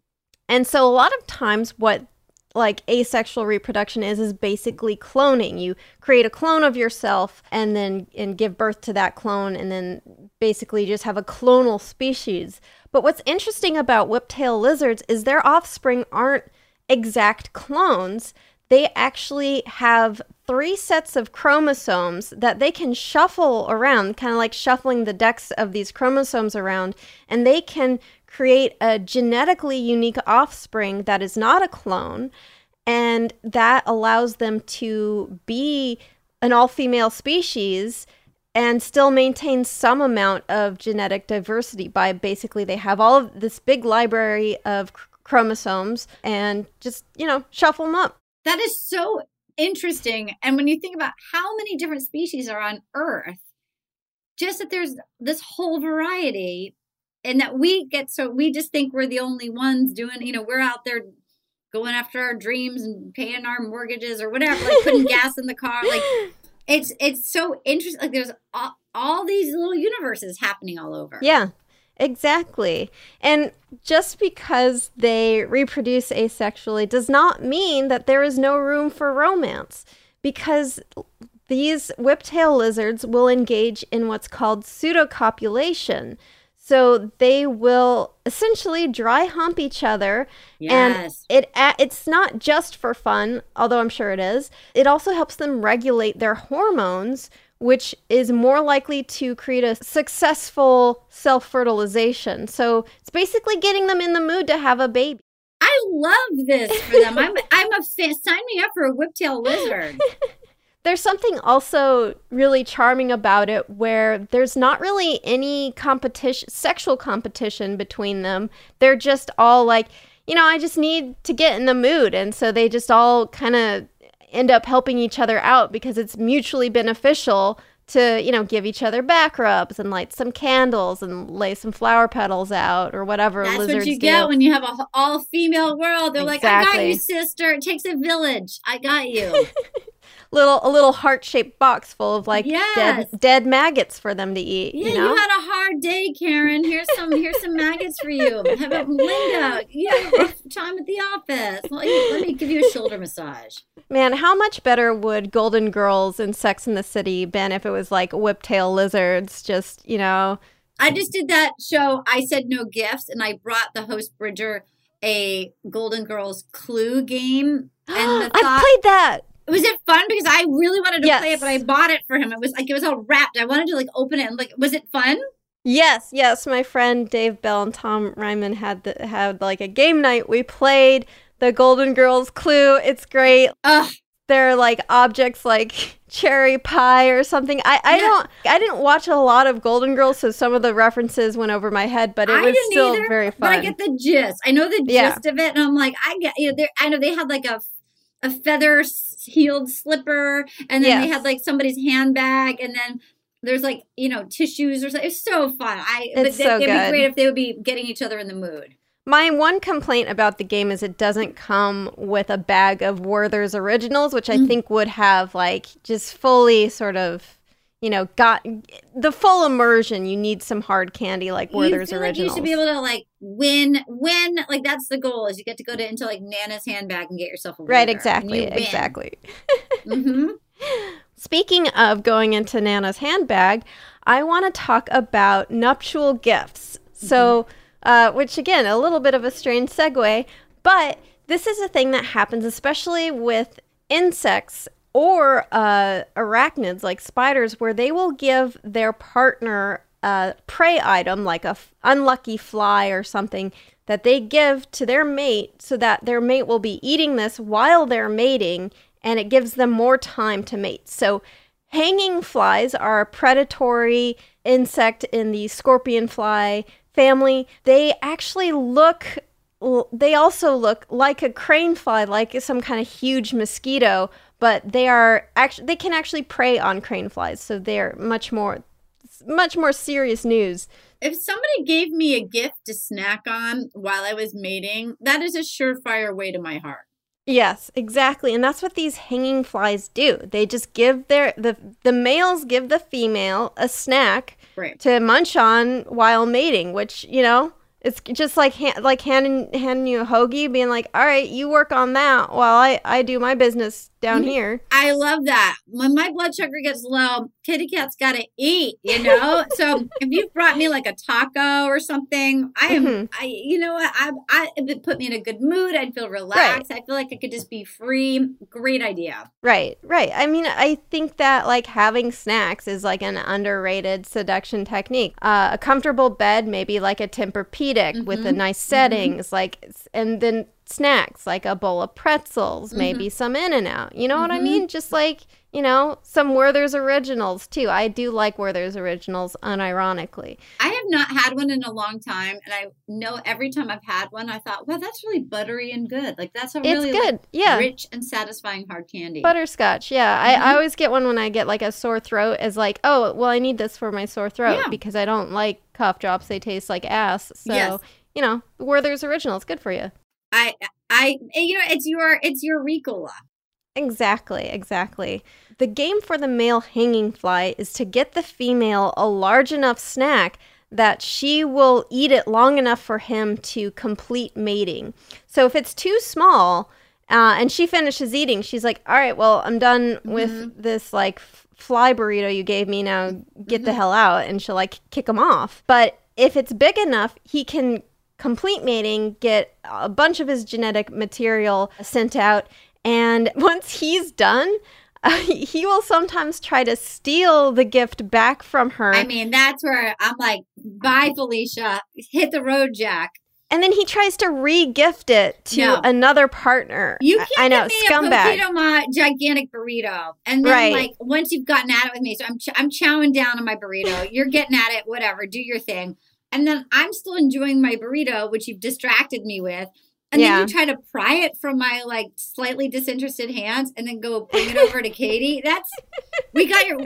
Speaker 4: And so a lot of times what like asexual reproduction is basically cloning. You create a clone of yourself and give birth to that clone, and then basically just have a clonal species. But what's interesting about whiptail lizards is their offspring aren't exact clones. They actually have 3 sets of chromosomes that they can shuffle around, kind of like shuffling the decks of these chromosomes around, and they can create a genetically unique offspring that is not a clone, and that allows them to be an all-female species and still maintain some amount of genetic diversity by basically they have all of this big library of chromosomes and just, shuffle them up.
Speaker 5: That is so interesting. And when you think about how many different species are on Earth, just that there's this whole variety, and that we just think we're the only ones doing, we're out there going after our dreams and paying our mortgages or whatever, like putting gas in the car. Like it's so interesting. Like there's all these little universes happening all over.
Speaker 4: Yeah, exactly. And just because they reproduce asexually does not mean that there is no room for romance, because these whiptail lizards will engage in what's called pseudocopulation. So they will essentially dry hump each other.
Speaker 5: Yes.
Speaker 4: And it's not just for fun, although I'm sure it is. It also helps them regulate their hormones, which is more likely to create a successful self-fertilization. So it's basically getting them in the mood to have a baby.
Speaker 5: I love this for them. I'm a fan. Sign me up for a whiptail lizard.
Speaker 4: There's something also really charming about it where there's not really any sexual competition between them. They're just all like, I just need to get in the mood. And so they just all kind of end up helping each other out because it's mutually beneficial to, give each other back rubs and light some candles and lay some flower petals out or whatever lizards do.
Speaker 5: That's what you get when you have an all-female world. They're like, I got you, sister. It takes a village. I got you.
Speaker 4: A little heart-shaped box full of dead maggots for them to eat.
Speaker 5: Yeah, you had a hard day, Karen. Here's some maggots for you. How about Linda? You had a rough time at the office. Let me give you a shoulder massage.
Speaker 4: Man, how much better would Golden Girls and Sex and the City been if it was like whiptail lizards? Just
Speaker 5: I just did that show. I said no gifts, and I brought the host Bridger a Golden Girls Clue game. And
Speaker 4: I played that.
Speaker 5: Was it fun? Because I really wanted to play it, but I bought it for him. It was all wrapped. I wanted to open it and was it fun?
Speaker 4: Yes. My friend Dave Bell and Tom Ryman had a game night. We played the Golden Girls Clue. It's great.
Speaker 5: Ugh.
Speaker 4: They're like objects like cherry pie or something. I didn't watch a lot of Golden Girls, so some of the references went over my head, but it was still very fun.
Speaker 5: But I get the gist. I know the gist of it, and I'm like, I know they had like a feather heeled slipper, and then they had like somebody's handbag, and then there's like tissues or something. It's so fun. It'd be great if they would be getting each other in the mood.
Speaker 4: My one complaint about the game is it doesn't come with a bag of Werther's Originals, which I think would have just fully sort of got the full immersion, you need some hard candy like Werther's Originals.
Speaker 5: Like you should be able to like win. Like that's the goal, is you get to go into like Nana's handbag and get yourself a Werther.
Speaker 4: Right, exactly. Mm-hmm. Speaking of going into Nana's handbag, I want to talk about nuptial gifts. So, which again, a little bit of a strange segue, but this is a thing that happens especially with insects or arachnids like spiders, where they will give their partner a prey item like a unlucky fly or something that they give to their mate so that their mate will be eating this while they're mating, and it gives them more time to mate. So hanging flies are a predatory insect in the scorpion fly family. They also look like a crane fly, like some kind of huge mosquito, but they can actually prey on crane flies. So they're much more serious news.
Speaker 5: If somebody gave me a gift to snack on while I was mating, that is a surefire way to my heart.
Speaker 4: Yes, exactly. And that's what these hanging flies do. They just give the males give the female a snack to munch on while mating, which, it's just like handing you a hoagie, being like, all right, you work on that while I do my business down here.
Speaker 5: I love that. When my blood sugar gets low, kitty cat's got to eat, So if you've brought me like a taco or something, it put me in a good mood. I'd feel relaxed. Right. I feel like I could just be free. Great idea.
Speaker 4: Right. I mean, I think that like having snacks is like an underrated seduction technique. A comfortable bed, maybe like a Tempur-Pedic with a nice settings, and then snacks like a bowl of pretzels, maybe some In-N-Out. You know what I mean? Just like, some Werther's Originals too. I do like Werther's Originals unironically.
Speaker 5: I have not had one in a long time, and I know every time I've had one, I thought, wow, that's really buttery and good. Like that's a really good, rich and satisfying hard candy.
Speaker 4: Butterscotch, yeah. I always get one when I get like a sore throat, as like, oh, well, I need this for my sore throat because I don't like cough drops. They taste like ass. So, Werther's Originals, good for you.
Speaker 5: It's your Ricola.
Speaker 4: Exactly. The game for the male hanging fly is to get the female a large enough snack that she will eat it long enough for him to complete mating. So if it's too small and she finishes eating, she's like, all right, well, I'm done with this like fly burrito you gave me. Now get the hell out. And she'll like kick him off. But if it's big enough, he can complete mating, get a bunch of his genetic material sent out, and once he's done, he will sometimes try to steal the gift back from her.
Speaker 5: I mean, that's where I'm like, bye, Felicia, hit the road, Jack.
Speaker 4: And then he tries to re-gift it to another partner.
Speaker 5: You can't get me scumbag. A Pepito Ma gigantic burrito. And then, like, once you've gotten at it with me, so I'm chowing down on my burrito. You're getting at it, whatever, do your thing. And then I'm still enjoying my burrito, which you've distracted me with. And then you try to pry it from my, like, slightly disinterested hands and then go bring it over to Katie. We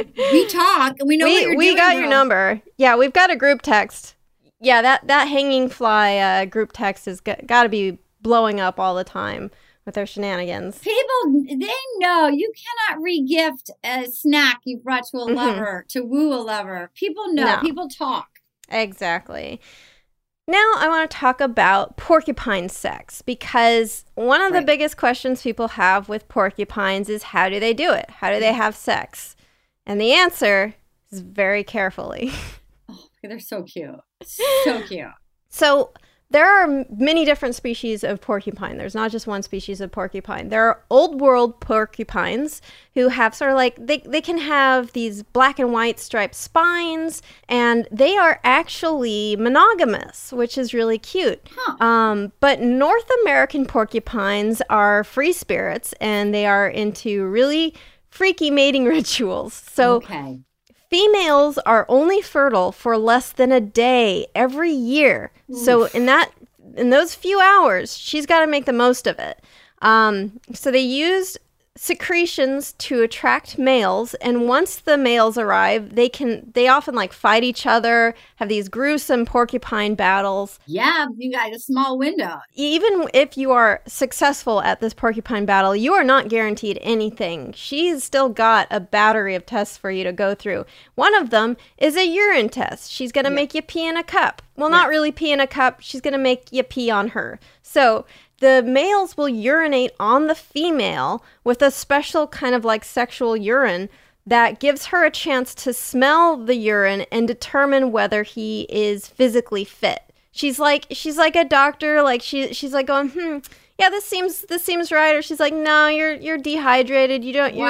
Speaker 5: talk and we know what you're doing.
Speaker 4: We got your number. Yeah, we've got a group text. Yeah, that hanging fly group text has got to be blowing up all the time with their shenanigans.
Speaker 5: People, they know you cannot re-gift a snack you brought to a lover to woo a lover. People know. No. People talk.
Speaker 4: Exactly. Now I want to talk about porcupine sex, because one of the biggest questions people have with porcupines is, how do they do it? How do they have sex? And the answer is very carefully.
Speaker 5: Oh, they're so cute. So cute.
Speaker 4: So there are many different species of porcupine. There's not just one species of porcupine. There are old world porcupines who have sort of like, they can have these black and white striped spines, and they are actually monogamous, which is really cute. Huh. But North American porcupines are free spirits, and they are into really freaky mating rituals. So females are only fertile for less than a day every year. Oof. So in those few hours, she's got to make the most of it. So they used secretions to attract males, and once the males arrive, they often like fight each other, have these gruesome porcupine battles.
Speaker 5: Yeah, you got a small window.
Speaker 4: Even if you are successful at this porcupine battle, you are not guaranteed anything. She's still got a battery of tests for you to go through. One of them is a urine test. She's going to make you pee in a cup. Well, not really pee in a cup. She's going to make you pee on her. So the males will urinate on the female with a special kind of like sexual urine that gives her a chance to smell the urine and determine whether he is physically fit. She's like a doctor, like she's like going, yeah, this seems right, or she's like, no, you're dehydrated.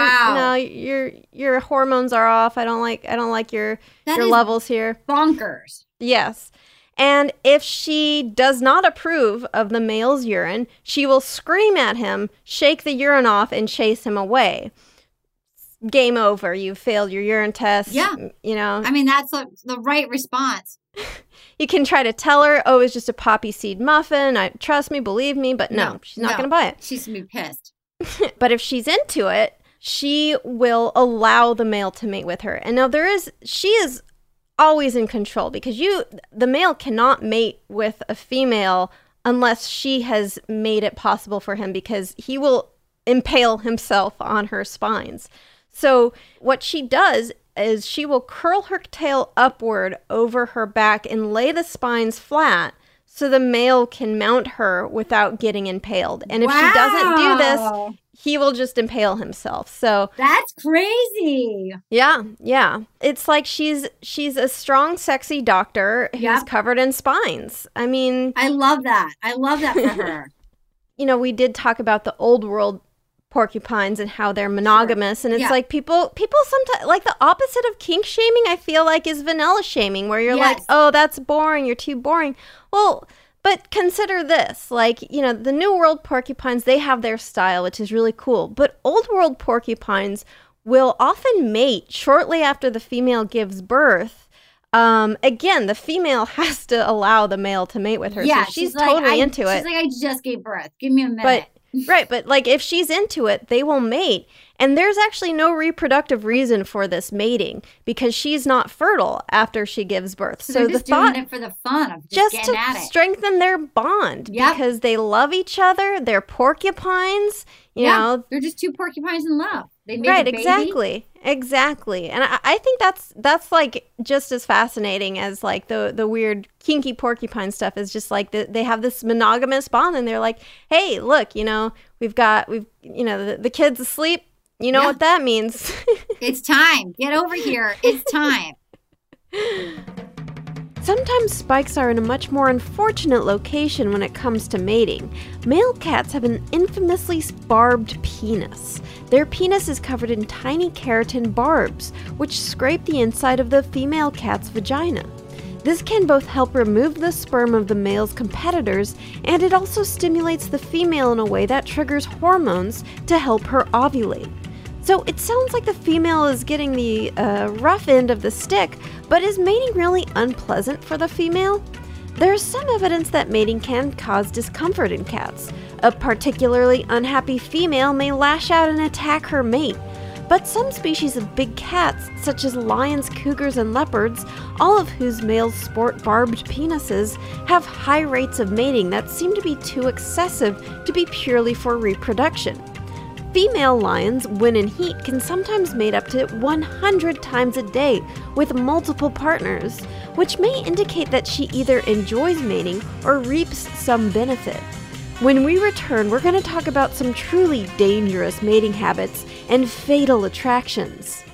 Speaker 4: Your hormones are off. I don't like your levels here.
Speaker 5: Bonkers.
Speaker 4: Yes. And if she does not approve of the male's urine, she will scream at him, shake the urine off, and chase him away. Game over. You failed your urine test.
Speaker 5: Yeah.
Speaker 4: You know.
Speaker 5: I mean, that's the right response.
Speaker 4: You can try to tell her, oh, it's just a poppy seed muffin. Trust me, believe me. But no, she's not going to buy it.
Speaker 5: She's going to be pissed.
Speaker 4: But if she's into it, she will allow the male to mate with her. And now she is always in control, because the male cannot mate with a female unless she has made it possible for him, because he will impale himself on her spines. So what she does is she will curl her tail upward over her back and lay the spines flat so the male can mount her without getting impaled. And if she doesn't do this, he will just impale himself. So
Speaker 5: that's crazy.
Speaker 4: Yeah. It's like she's a strong, sexy doctor who's covered in spines. I mean,
Speaker 5: I love that. I love that for her.
Speaker 4: You know, we did talk about the old world porcupines and how they're monogamous, and it's like people sometimes, like, the opposite of kink shaming, I feel like, is vanilla shaming, where you're like, oh, that's boring, you're too boring. Well, but consider this, like, you know, the New World porcupines, they have their style, which is really cool, but Old World porcupines will often mate shortly after the female gives birth. Again, the female has to allow the male to mate with her, so she's totally into it.
Speaker 5: She's like, I just gave birth, give me a minute.
Speaker 4: But like, if she's into it, they will mate. And there's actually no reproductive reason for this mating, because she's not fertile after she gives birth.
Speaker 5: So they're just doing it for the fun of just getting at it.
Speaker 4: Just to strengthen their bond, because they love each other. They're porcupines, you know.
Speaker 5: They're just two porcupines in love. They made
Speaker 4: right,
Speaker 5: a baby.
Speaker 4: Exactly. And I think that's like just as fascinating as like the weird kinky porcupine stuff, is just like they have this monogamous bond, and they're like, hey, look, you know, we've the kid's asleep. You know what that means.
Speaker 5: It's time. Get over here. It's time.
Speaker 4: Sometimes spikes are in a much more unfortunate location when it comes to mating. Male cats have an infamously barbed penis. Their penis is covered in tiny keratin barbs, which scrape the inside of the female cat's vagina. This can both help remove the sperm of the male's competitors, and it also stimulates the female in a way that triggers hormones to help her ovulate. So it sounds like the female is getting the rough end of the stick, but is mating really unpleasant for the female? There's some evidence that mating can cause discomfort in cats. A particularly unhappy female may lash out and attack her mate. But some species of big cats, such as lions, cougars, and leopards, all of whose males sport barbed penises, have high rates of mating that seem to be too excessive to be purely for reproduction. Female lions, when in heat, can sometimes mate up to 100 times a day with multiple partners, which may indicate that she either enjoys mating or reaps some benefit. When we return, we're going to talk about some truly dangerous mating habits and fatal attractions.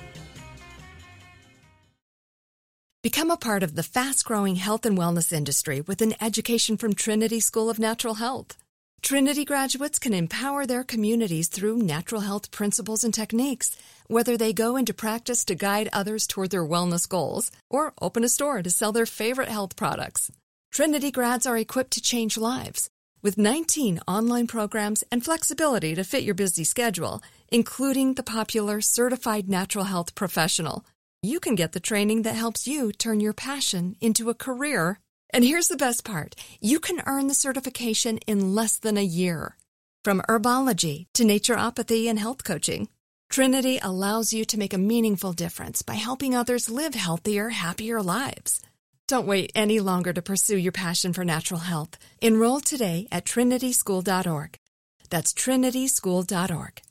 Speaker 6: Become a part of the fast-growing health and wellness industry with an education from Trinity School of Natural Health. Trinity graduates can empower their communities through natural health principles and techniques, whether they go into practice to guide others toward their wellness goals or open a store to sell their favorite health products. Trinity grads are equipped to change lives with 19 online programs and flexibility to fit your busy schedule, including the popular Certified Natural Health Professional. You can get the training that helps you turn your passion into a career. And here's the best part. You can earn the certification in less than a year. From herbology to naturopathy and health coaching, Trinity allows you to make a meaningful difference by helping others live healthier, happier lives. Don't wait any longer to pursue your passion for natural health. Enroll today at trinityschool.org. That's trinityschool.org.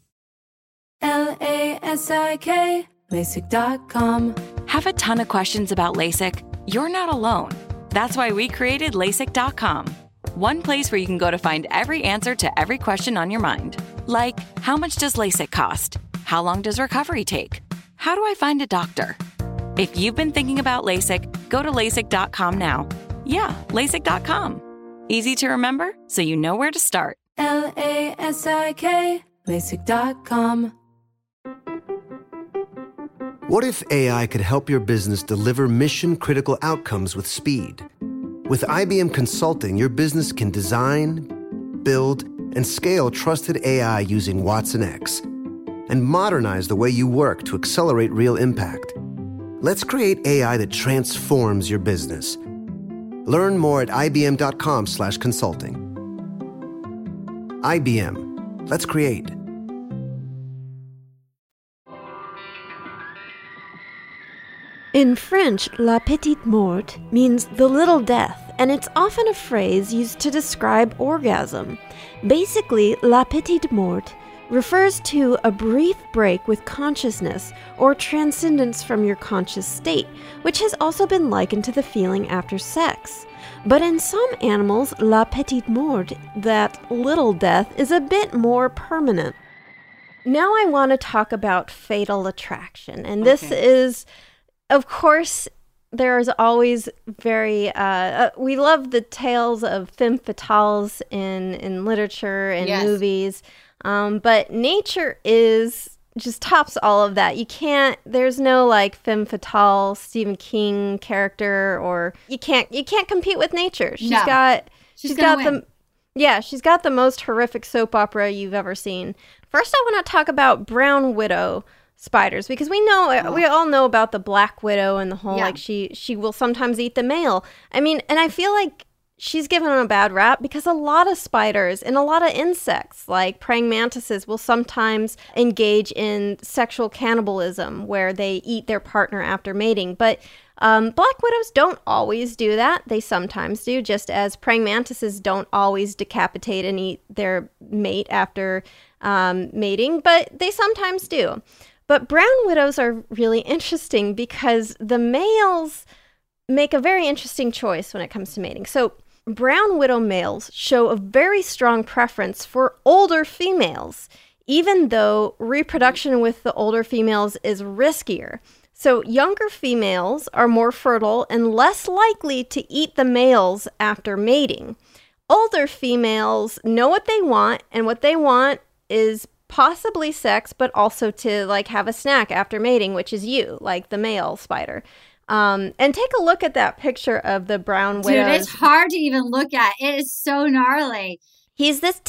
Speaker 7: LASIK, LASIK.com.
Speaker 8: Have a ton of questions about LASIK? You're not alone. That's why we created LASIK.com. One place where you can go to find every answer to every question on your mind. Like, how much does LASIK cost? How long does recovery take? How do I find a doctor? If you've been thinking about LASIK, go to LASIK.com now. Yeah, LASIK.com. Easy to remember, so you know where to start.
Speaker 7: LASIK, LASIK.com.
Speaker 1: What if AI could help your business deliver mission-critical outcomes with speed? With IBM Consulting, your business can design, build, and scale trusted AI using Watson X, and modernize the way you work to accelerate real impact. Let's create AI that transforms your business. Learn more at ibm.com/consulting. IBM. Let's create.
Speaker 4: In French, la petite mort means the little death, and it's often a phrase used to describe orgasm. Basically, la petite mort refers to a brief break with consciousness or transcendence from your conscious state, which has also been likened to the feeling after sex. But in some animals, la petite mort, that little death, is a bit more permanent. Now I want to talk about fatal attraction, and this is, of course, there's always very, we love the tales of femme fatales in literature and movies. But nature just tops all of that. There's no like femme fatale Stephen King character, or you can't compete with nature. She's got the most horrific soap opera you've ever seen. First, I want to talk about brown widow spiders, because we all know about the black widow and the whole like she will sometimes eat the male. I mean, and I feel like she's given a bad rap because a lot of spiders and a lot of insects, like praying mantises, will sometimes engage in sexual cannibalism where they eat their partner after mating. But black widows don't always do that. They sometimes do, just as praying mantises don't always decapitate and eat their mate after mating, but they sometimes do. But brown widows are really interesting because the males make a very interesting choice when it comes to mating. So brown widow males show a very strong preference for older females, even though reproduction with the older females is riskier. So younger females are more fertile and less likely to eat the males after mating. Older females know what they want, and what they want is possibly sex, but also to like have a snack after mating, which is you, like the male spider. And take a look at that picture of the brown widow.
Speaker 5: Dude, it's hard to even look at. It is so gnarly.
Speaker 4: He's this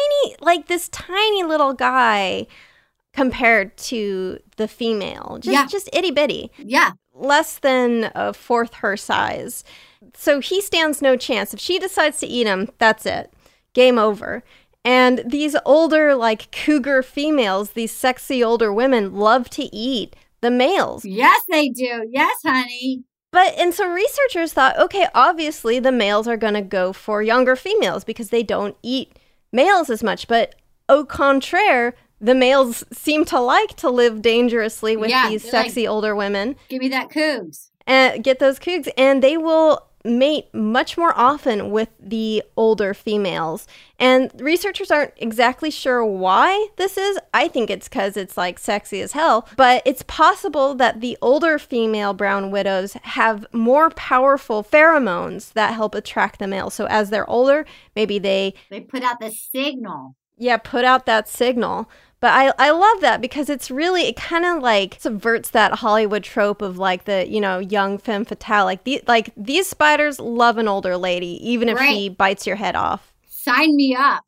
Speaker 4: tiny little guy compared to the female. Just itty bitty.
Speaker 5: Yeah.
Speaker 4: Less than a fourth her size. So he stands no chance. If she decides to eat him, that's it. Game over. And these older, like cougar females, these sexy older women, love to eat the males.
Speaker 5: Yes, they do. Yes, honey.
Speaker 4: And so researchers thought, okay, obviously the males are going to go for younger females because they don't eat males as much. But au contraire, the males seem to like to live dangerously with these sexy older women.
Speaker 5: Give me that cougs.
Speaker 4: And get those cougs. And they will mate much more often with the older females. And researchers aren't exactly sure why this is. I think it's because it's like sexy as hell. But it's possible that the older female brown widows have more powerful pheromones that help attract the male. So as they're older, maybe they
Speaker 5: put out the signal.
Speaker 4: Yeah, put out that signal. But I love that because it kind of like subverts that Hollywood trope of like the, young femme fatale. Like these spiders love an older lady, even if she bites your head off.
Speaker 5: Sign me up.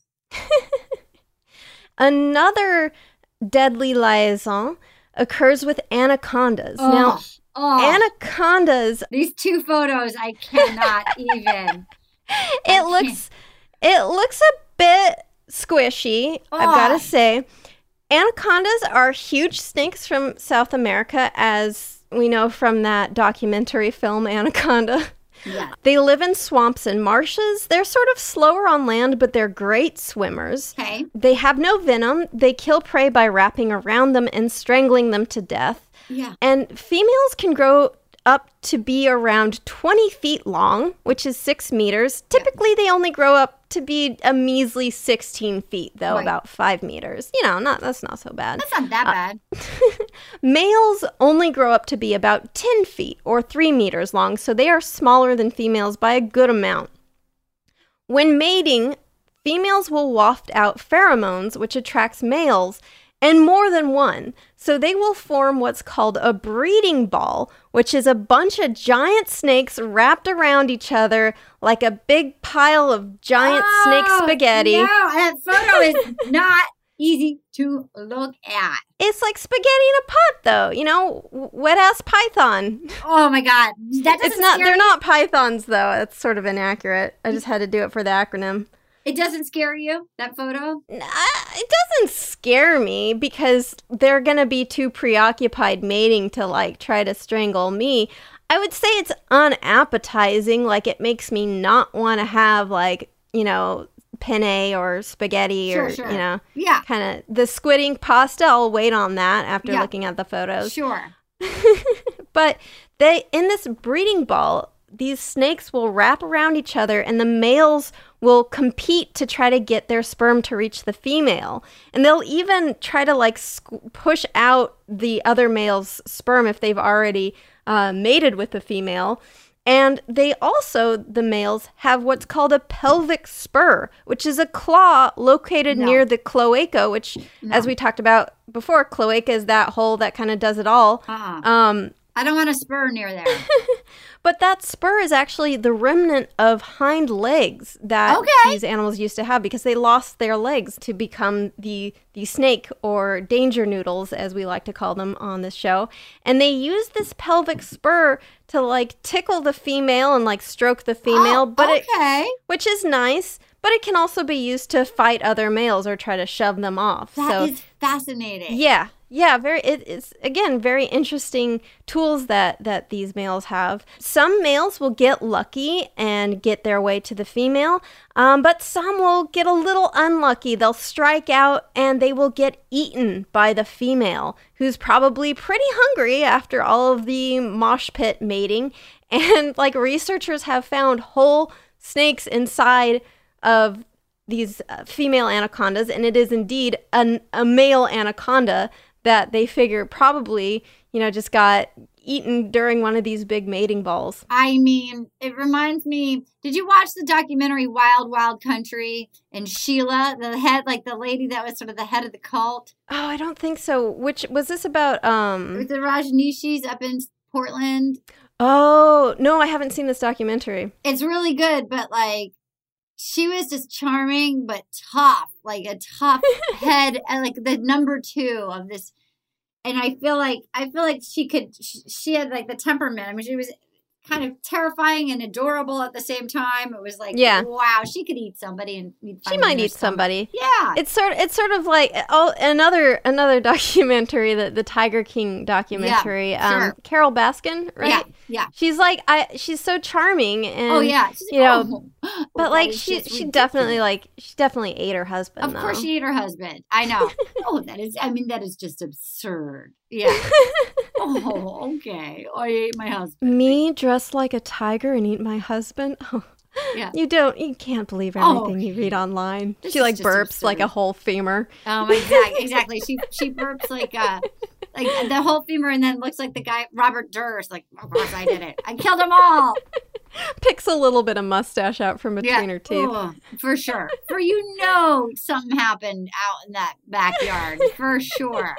Speaker 4: Another deadly liaison occurs with anacondas. Anacondas.
Speaker 5: These two photos, I cannot even.
Speaker 4: It looks a bit squishy, I've got to say. Anacondas are huge snakes from South America, as we know from that documentary film, Anaconda.
Speaker 5: Yeah.
Speaker 4: They live in swamps and marshes. They're sort of slower on land, but they're great swimmers.
Speaker 5: Okay.
Speaker 4: They have no venom. They kill prey by wrapping around them and strangling them to death.
Speaker 5: Yeah.
Speaker 4: And females can grow up to be around 20 feet long, which is 6 meters. Typically, they only grow up to be a measly 16 feet, though,
Speaker 5: right.
Speaker 4: about 5 meters. That's not so bad.
Speaker 5: That's not that bad.
Speaker 4: Males only grow up to be about 10 feet or 3 meters long, so they are smaller than females by a good amount. When mating, females will waft out pheromones, which attracts males, and more than one. So they will form what's called a breeding ball, which is a bunch of giant snakes wrapped around each other like a big pile of giant snake spaghetti.
Speaker 5: No, that photo is not easy to look at.
Speaker 4: It's like spaghetti in a pot, though. Wet-ass python.
Speaker 5: Oh, my God. That doesn't scare
Speaker 4: They're
Speaker 5: you?
Speaker 4: not pythons, though. It's sort of inaccurate. I just had to do it for the acronym.
Speaker 5: It doesn't scare you, that photo?
Speaker 4: It doesn't scare me because they're going to be too preoccupied mating to, try to strangle me. I would say it's unappetizing. It makes me not want to have, penne or spaghetti
Speaker 5: sure. Yeah.
Speaker 4: kind of the squid ink pasta. I'll wait on that after looking at the photos.
Speaker 5: Sure.
Speaker 4: But in this breeding ball, these snakes will wrap around each other and the males will compete to try to get their sperm to reach the female. And they'll even try to push out the other male's sperm if they've already mated with the female. And they also, the males, have what's called a pelvic spur, which is a claw located near the cloaca, which, as we talked about before, cloaca is that hole that kind of does it all.
Speaker 5: I don't want a spur near there.
Speaker 4: But that spur is actually the remnant of hind legs that these animals used to have because they lost their legs to become the snake or danger noodles, as we like to call them on this show. And they use this pelvic spur to tickle the female and stroke the female, which is nice. But it can also be used to fight other males or try to shove them off.
Speaker 5: That is fascinating.
Speaker 4: Yeah, it's, again, very interesting tools that these males have. Some males will get lucky and get their way to the female, but some will get a little unlucky. They'll strike out and they will get eaten by the female, who's probably pretty hungry after all of the mosh pit mating. And researchers have found whole snakes inside of these female anacondas, and it is indeed a male anaconda that they figure probably, just got eaten during one of these big mating balls.
Speaker 5: I mean, it reminds me, did you watch the documentary Wild Wild Country and Sheila, the head, the lady that was sort of the head of the cult?
Speaker 4: Oh, I don't think so. Which, was this about,
Speaker 5: It was the Rajneeshis up in Portland.
Speaker 4: Oh, no, I haven't seen this documentary.
Speaker 5: It's really good, but she was just charming, but tough, a tough head, and the number 2 of this. And I feel like she had the temperament. I mean, she was kind of terrifying and adorable at the same time. It was wow, she could eat somebody and
Speaker 4: she might eat somebody.
Speaker 5: Yeah,
Speaker 4: it's sort of like another documentary, the Tiger King documentary.
Speaker 5: Yeah, sure.
Speaker 4: Carol Baskin, right?
Speaker 5: Yeah.
Speaker 4: She's she's so charming, and but she definitely ate her husband.
Speaker 5: Of course, she ate her husband. I know. that is just absurd. Yeah. Oh, okay. I ate my husband.
Speaker 4: Me dressed like a tiger and eat my husband? Oh,
Speaker 5: yeah.
Speaker 4: You can't believe everything you read online. She burps absurd. Like a whole femur.
Speaker 5: Exactly. She burps like the whole femur and then looks like the guy, Robert Durst. Of course I did it. I killed them all.
Speaker 4: Picks a little bit of mustache out from between her teeth.
Speaker 5: Oh, for sure. Something happened out in that backyard. For sure.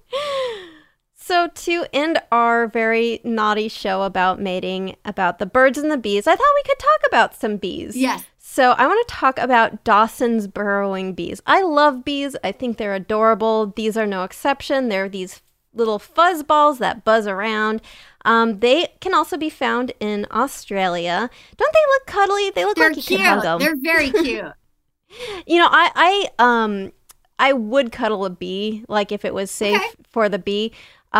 Speaker 4: So to end our very naughty show about mating, about the birds and the bees, I thought we could talk about some bees.
Speaker 5: Yes.
Speaker 4: So I want to talk about Dawson's burrowing bees. I love bees. I think they're adorable. These are no exception. They're these little fuzz balls that buzz around. They can also be found in Australia. Don't they look cuddly? They look like you
Speaker 5: cute.
Speaker 4: can hug them.
Speaker 5: They're very cute.
Speaker 4: I would cuddle a bee, like if it was safe for the bee.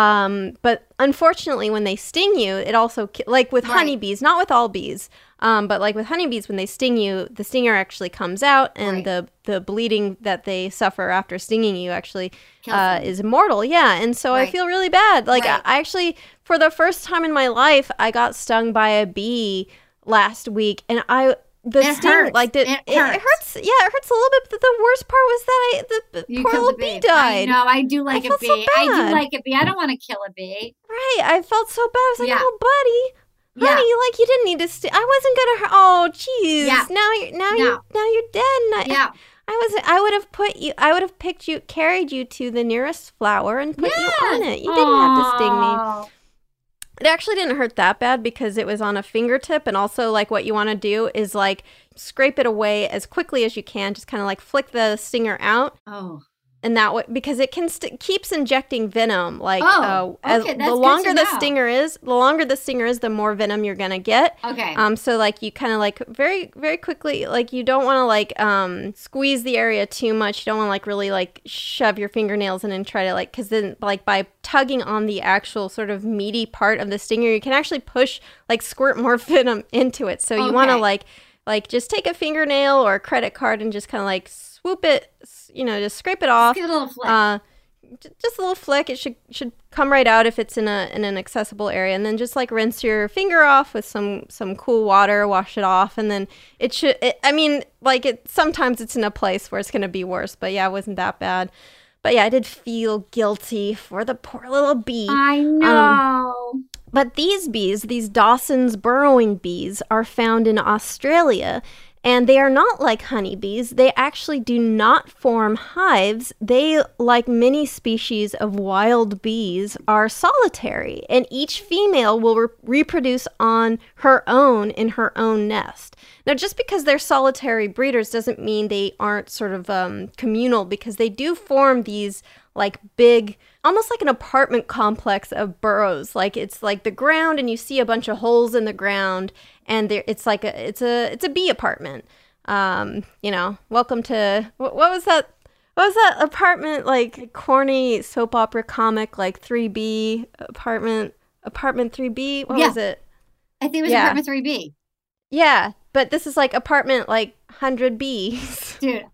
Speaker 4: But unfortunately, when they sting you, it also, like with honeybees, not with all bees, but like with honeybees, when they sting you, the stinger actually comes out, and the bleeding that they suffer after stinging you actually is immortal. Yeah, and so I feel really bad. Like I actually, for the first time in my life, I got stung by a bee last week, and it sting hurts. Like it hurts. Yeah, it hurts a little bit. But the worst part was that the poor little bee died.
Speaker 5: No, I do like a bee. So I do like a bee. I don't want to kill a bee.
Speaker 4: Right. I felt so bad. I was like, oh, buddy, honey, like you didn't need to sting. I wasn't gonna. Oh, jeez. Yeah. Now you're dead. I would have carried you to the nearest flower and put you on it. You didn't have to sting me. It actually didn't hurt that bad because it was on a fingertip, and also like what you want to do is like scrape it away as quickly as you can, just kind of like flick the stinger out. Oh. And that way, because it can keeps injecting venom. Like, the longer the stinger is, the more venom you're gonna get. Okay. So like you kind of like very, very quickly, like you don't want to like squeeze the area too much. You don't want to like really like shove your fingernails in and try to like, because then like by tugging on the actual sort of meaty part of the stinger, you can actually squirt more venom into it. So you want to like just take a fingernail or a credit card and just kind of like swoop it, just scrape it off.
Speaker 5: Just give it a little flick.
Speaker 4: Just a little flick. It should come right out if it's in an accessible area, and then just like rinse your finger off with some cool water, wash it off, and then it should. Sometimes it's in a place where it's gonna be worse, but yeah, it wasn't that bad. But yeah, I did feel guilty for the poor little bee.
Speaker 5: I know.
Speaker 4: But these bees, these Dawson's burrowing bees, are found in Australia. And they are not like honeybees. They actually do not form hives. They, like many species of wild bees, are solitary. And each female will reproduce on her own in her own nest. Now, just because they're solitary breeders doesn't mean they aren't sort of communal, because they do form these like big, almost like an apartment complex of burrows. Like it's like the ground, and you see a bunch of holes in the ground, and it's like it's a bee apartment. Welcome to what was that? What was that apartment, like corny soap opera comic, like 3B apartment 3B? What was it?
Speaker 5: I think it was apartment 3B.
Speaker 4: Yeah, but this is like apartment like 100 bees.
Speaker 5: Dude,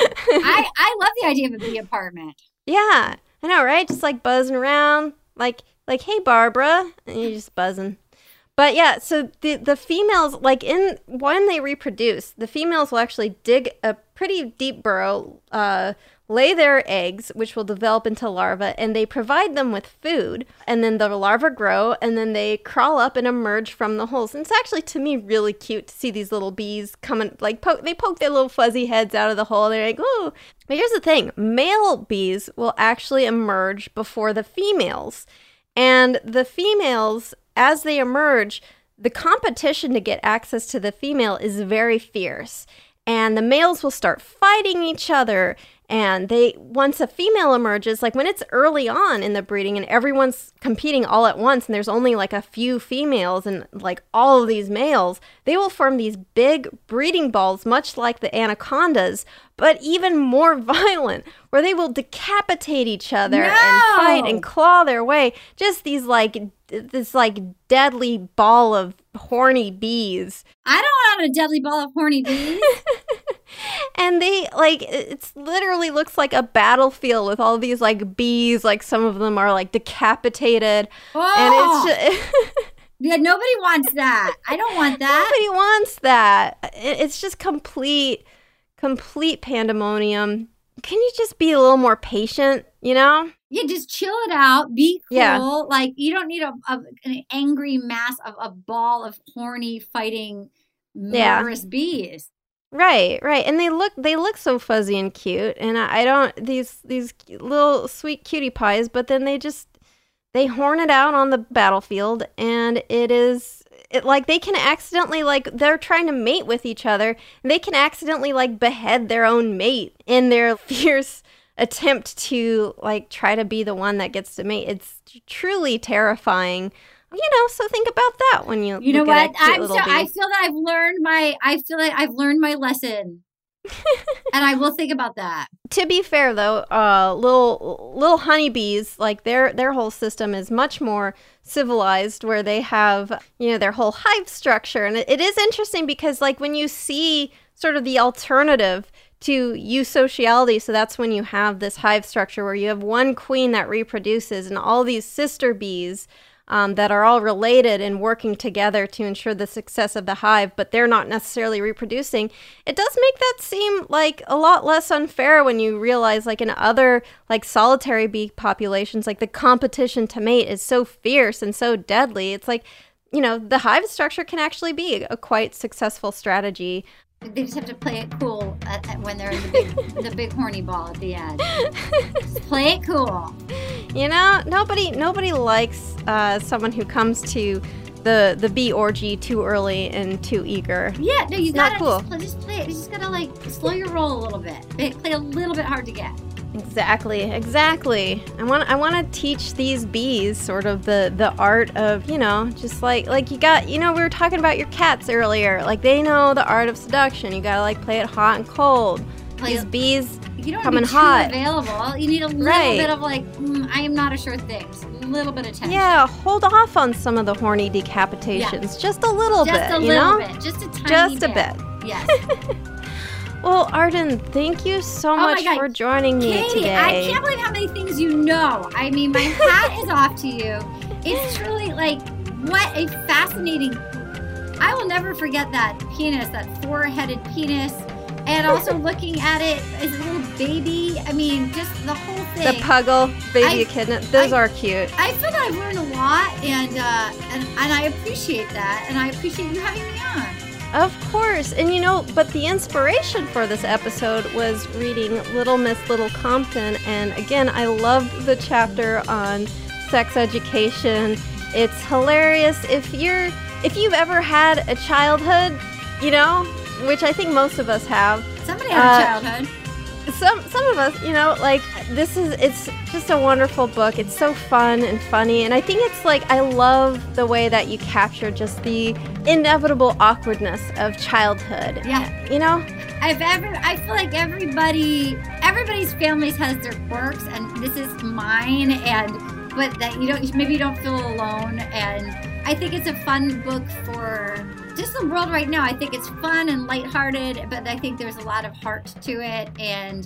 Speaker 5: I love the idea of a bee apartment.
Speaker 4: Yeah, I know, right? Just like buzzing around, like hey Barbara, and you're just buzzing. But yeah, so the females, like when they reproduce, the females will actually dig a pretty deep burrow, lay their eggs, which will develop into larvae, and they provide them with food, and then the larvae grow, and then they crawl up and emerge from the holes. And it's actually, to me, really cute to see these little bees coming, like they poke their little fuzzy heads out of the hole. They're like, ooh. But here's the thing, male bees will actually emerge before the females. And the females, as they emerge, the competition to get access to the female is very fierce. And the males will start fighting each other. And once a female emerges, like when it's early on in the breeding and everyone's competing all at once and there's only like a few females and like all of these males, they will form these big breeding balls, much like the anacondas, but even more violent, where they will decapitate each other and fight and claw their way. Just this deadly ball of horny bees.
Speaker 5: I don't want a deadly ball of horny bees.
Speaker 4: And they, like, it's literally looks like a battlefield with all these, like, bees. Like, some of them are, like, decapitated.
Speaker 5: Oh.
Speaker 4: And it's just...
Speaker 5: Yeah, nobody wants that. I don't want that.
Speaker 4: Nobody wants that. It's just complete pandemonium. Can you just be a little more patient,
Speaker 5: Yeah, just chill it out. Be cool. Yeah. Like, you don't need an angry mass of a ball of horny, fighting, murderous bees.
Speaker 4: Right. And they look so fuzzy and cute, and I don't these little sweet cutie pies, but then they horn it out on the battlefield, and like they can accidentally, like, they're trying to mate with each other, and they can accidentally like behead their own mate in their fierce attempt to like try to be the one that gets to mate. It's truly terrifying. So think about that when you
Speaker 5: know
Speaker 4: look
Speaker 5: what?
Speaker 4: At a cute little bee.
Speaker 5: I feel like I've learned my lesson. And I will think about that.
Speaker 4: To be fair, though, little honeybees, like their whole system is much more civilized, where they have, their whole hive structure. And it is interesting because, like, when you see sort of the alternative to eusociality, so that's when you have this hive structure where you have one queen that reproduces and all these sister bees that are all related and working together to ensure the success of the hive, but they're not necessarily reproducing. It does make that seem like a lot less unfair when you realize, like, in other, like, solitary bee populations, like, the competition to mate is so fierce and so deadly. It's like, the hive structure can actually be a quite successful strategy.
Speaker 5: They just have to play it cool when they're in the big horny ball at the end. Just play it cool.
Speaker 4: Nobody likes someone who comes to the bee orgy too early and too eager.
Speaker 5: Yeah, no, you gotta
Speaker 4: cool.
Speaker 5: just play it. You just gotta, like, slow your roll a little bit. Play a little bit hard to get.
Speaker 4: Exactly. I want to teach these bees sort of the art of, just like you got, we were talking about your cats earlier. Like, they know the art of seduction. You got to, like, play it hot and cold. These bees coming hot.
Speaker 5: Available. You need a little bit of, like, I am not a sure thing. Just a little bit of tension.
Speaker 4: Yeah, hold off on some of the horny decapitations. Yeah. Just a little bit,
Speaker 5: Just a little bit. Just a tiny bit.
Speaker 4: Just a bit.
Speaker 5: Yes.
Speaker 4: Well, Arden, thank you so much for joining me
Speaker 5: Katie,
Speaker 4: today.
Speaker 5: I can't believe how many things you know. I mean, my hat is off to you. It's truly, like, what a fascinating... I will never forget that penis, that four-headed penis, and also looking at it as a little baby. I mean, just the whole thing.
Speaker 4: The puggle, baby echidna, those are cute.
Speaker 5: I feel that I've learned a lot, and I appreciate that, and I appreciate you having me on.
Speaker 4: Of course. And but the inspiration for this episode was reading Little Miss Little Compton. And again, I loved the chapter on sex education. It's hilarious. If you've ever had a childhood, which I think most of us have.
Speaker 5: Somebody had a childhood.
Speaker 4: Some of us, it's just a wonderful book. It's so fun and funny. And I think it's like, I love the way that you capture just the inevitable awkwardness of childhood.
Speaker 5: Yeah. I feel like everybody's families has their quirks, and this is mine, but that maybe you don't feel alone. And I think it's a fun book for just the world right now. I think it's fun and lighthearted, but I think there's a lot of heart to it. And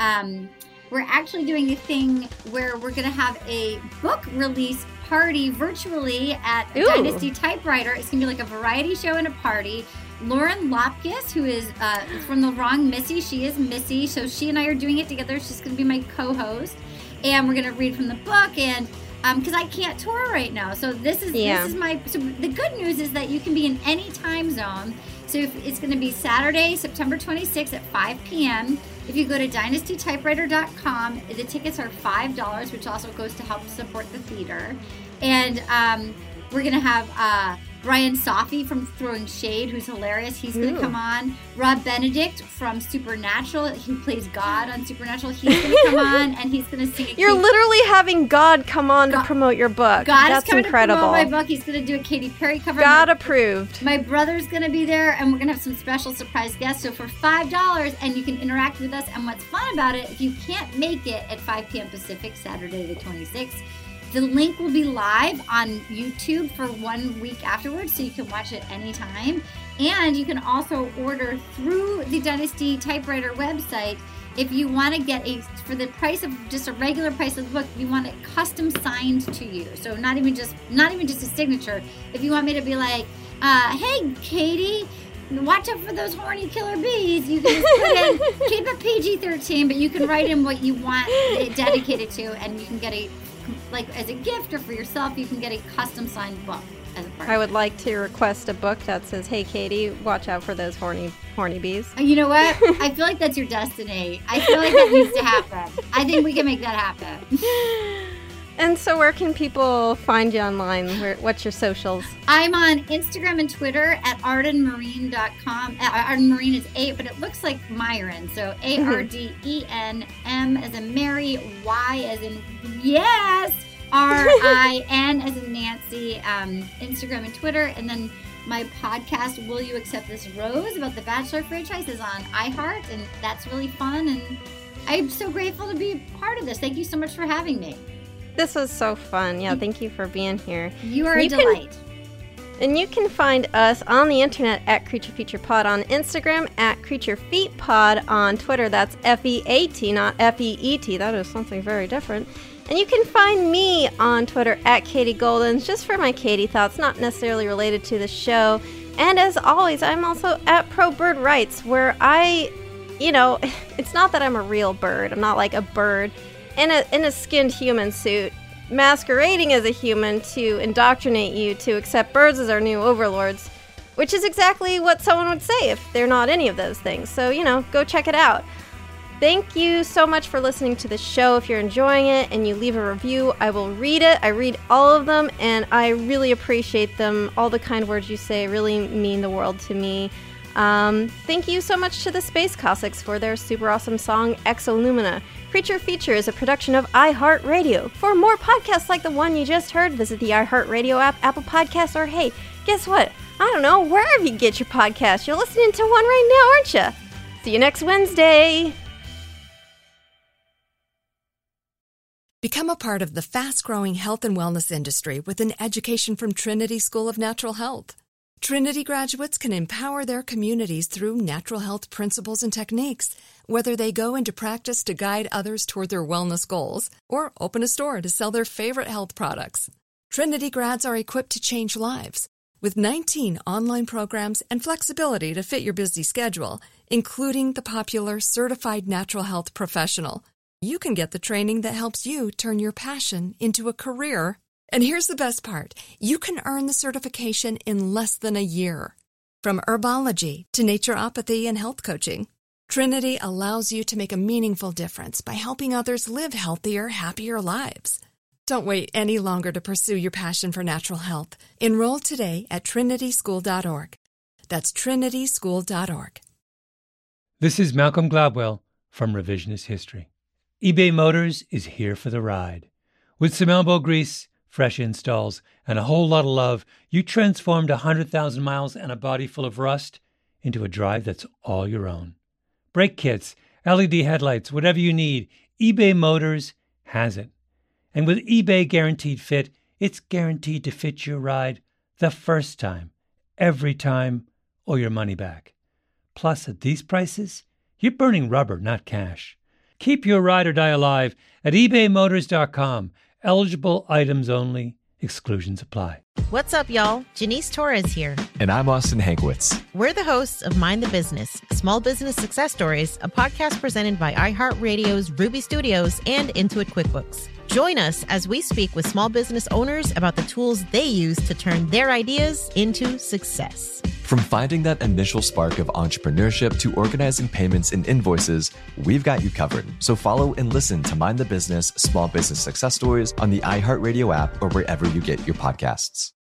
Speaker 5: we're actually doing a thing where we're going to have a book release party virtually at Dynasty Typewriter. It's going to be like a variety show and a party. Lauren Lopkis, who is from The Wrong Missy, she is Missy, so she and I are doing it together. She's going to be my co-host, and we're going to read from the book, and because I can't tour right now. So this is my... So the good news is that you can be in any time zone. So it's going to be Saturday, September 26th at 5 p.m. If you go to dynastytypewriter.com, the tickets are $5, which also goes to help support the theater. And we're going to have Brian Safi from Throwing Shade, who's hilarious. He's going to come on. Rob Benedict from Supernatural, who plays God on Supernatural. He's going to come on, and he's going to sing.
Speaker 4: You're literally having God come on to promote your book.
Speaker 5: That's
Speaker 4: incredible.
Speaker 5: To promote my book. He's going to do a Katy Perry cover.
Speaker 4: God approved.
Speaker 5: My brother's going to be there, and we're going to have some special surprise guests. So for $5, and you can interact with us. And what's fun about it, if you can't make it at 5 p.m. Pacific, Saturday the 26th, the link will be live on YouTube for 1 week afterwards, so you can watch it anytime. And you can also order through the Dynasty Typewriter website. If you want to get for the price of just a regular price of the book, you want it custom signed to you. So not even just a signature. If you want me to be like, hey, Katie, watch out for those horny killer bees, you can just put in, keep it PG-13, but you can write in what you want it dedicated to, and you can get as a gift or for yourself, you can get a custom signed book as a part.
Speaker 4: I would like to request a book that says, hey, Katie, watch out for those horny bees.
Speaker 5: You know what? I feel like that's your destiny. I feel like that needs to happen. I think we can make that happen.
Speaker 4: And so where can people find you online? What's your socials?
Speaker 5: I'm on Instagram and Twitter at ardenmarine.com. Ardenmarine is 8, but it looks like Myron. So ARDENM as in Mary, Y as in yes, RIN as in Nancy, Instagram and Twitter. And then my podcast, Will You Accept This Rose, about the Bachelor franchise, is on iHeart, and that's really fun. And I'm so grateful to be part of this. Thank you so much for having me.
Speaker 4: This was so fun. Yeah, thank you for being here.
Speaker 5: You are a delight.
Speaker 4: And you can find us on the internet at Creature Feature Pod, on Instagram at Creature Feet Pod, on Twitter that's FEAT, not FEET. That is something very different. And you can find me on Twitter at Katie Goldens, just for my Katie thoughts, not necessarily related to the show. And as always, I'm also at Pro Bird Rights, where it's not that I'm a real bird. I'm not like a bird in a skinned human suit, masquerading as a human to indoctrinate you to accept birds as our new overlords, which is exactly what someone would say if they're not any of those things. So, go check it out. Thank you so much for listening to the show. If you're enjoying it and you leave a review, I will read it. I read all of them, and I really appreciate them. All the kind words you say really mean the world to me. Thank you so much to the Space Cossacks for their super awesome song, Exolumina. Creature Feature is a production of iHeartRadio. For more podcasts like the one you just heard, visit the iHeartRadio app, Apple Podcasts, or hey, guess what? I don't know, wherever you get your podcasts. You're listening to one right now, aren't you? See you next Wednesday.
Speaker 6: Become a part of the fast-growing health and wellness industry with an education from Trinity School of Natural Health. Trinity graduates can empower their communities through natural health principles and techniques, whether they go into practice to guide others toward their wellness goals or open a store to sell their favorite health products. Trinity grads are equipped to change lives with 19 online programs and flexibility to fit your busy schedule, including the popular Certified Natural Health Professional. You can get the training that helps you turn your passion into a career. And here's the best part. You can earn the certification in less than a year. From herbology to naturopathy and health coaching, Trinity allows you to make a meaningful difference by helping others live healthier, happier lives. Don't wait any longer to pursue your passion for natural health. Enroll today at trinityschool.org. That's trinityschool.org.
Speaker 9: This is Malcolm Gladwell from Revisionist History. eBay Motors is here for the ride. With some elbow grease, fresh installs, and a whole lot of love, you transformed 100,000 miles and a body full of rust into a drive that's all your own. Brake kits, LED headlights, whatever you need, eBay Motors has it. And with eBay Guaranteed Fit, it's guaranteed to fit your ride the first time, every time, or your money back. Plus, at these prices, you're burning rubber, not cash. Keep your ride or die alive at ebaymotors.com. Eligible items only. Exclusions apply.
Speaker 10: What's up, y'all? Janice Torres here.
Speaker 11: And I'm Austin Hankwitz.
Speaker 10: We're the hosts of Mind the Business, Small Business Success Stories, a podcast presented by iHeartRadio's Ruby Studios and Intuit QuickBooks. Join us as we speak with small business owners about the tools they use to turn their ideas into success.
Speaker 11: From finding that initial spark of entrepreneurship to organizing payments and invoices, we've got you covered. So follow and listen to Mind the Business, Small Business Success Stories on the iHeartRadio app or wherever you get your podcasts.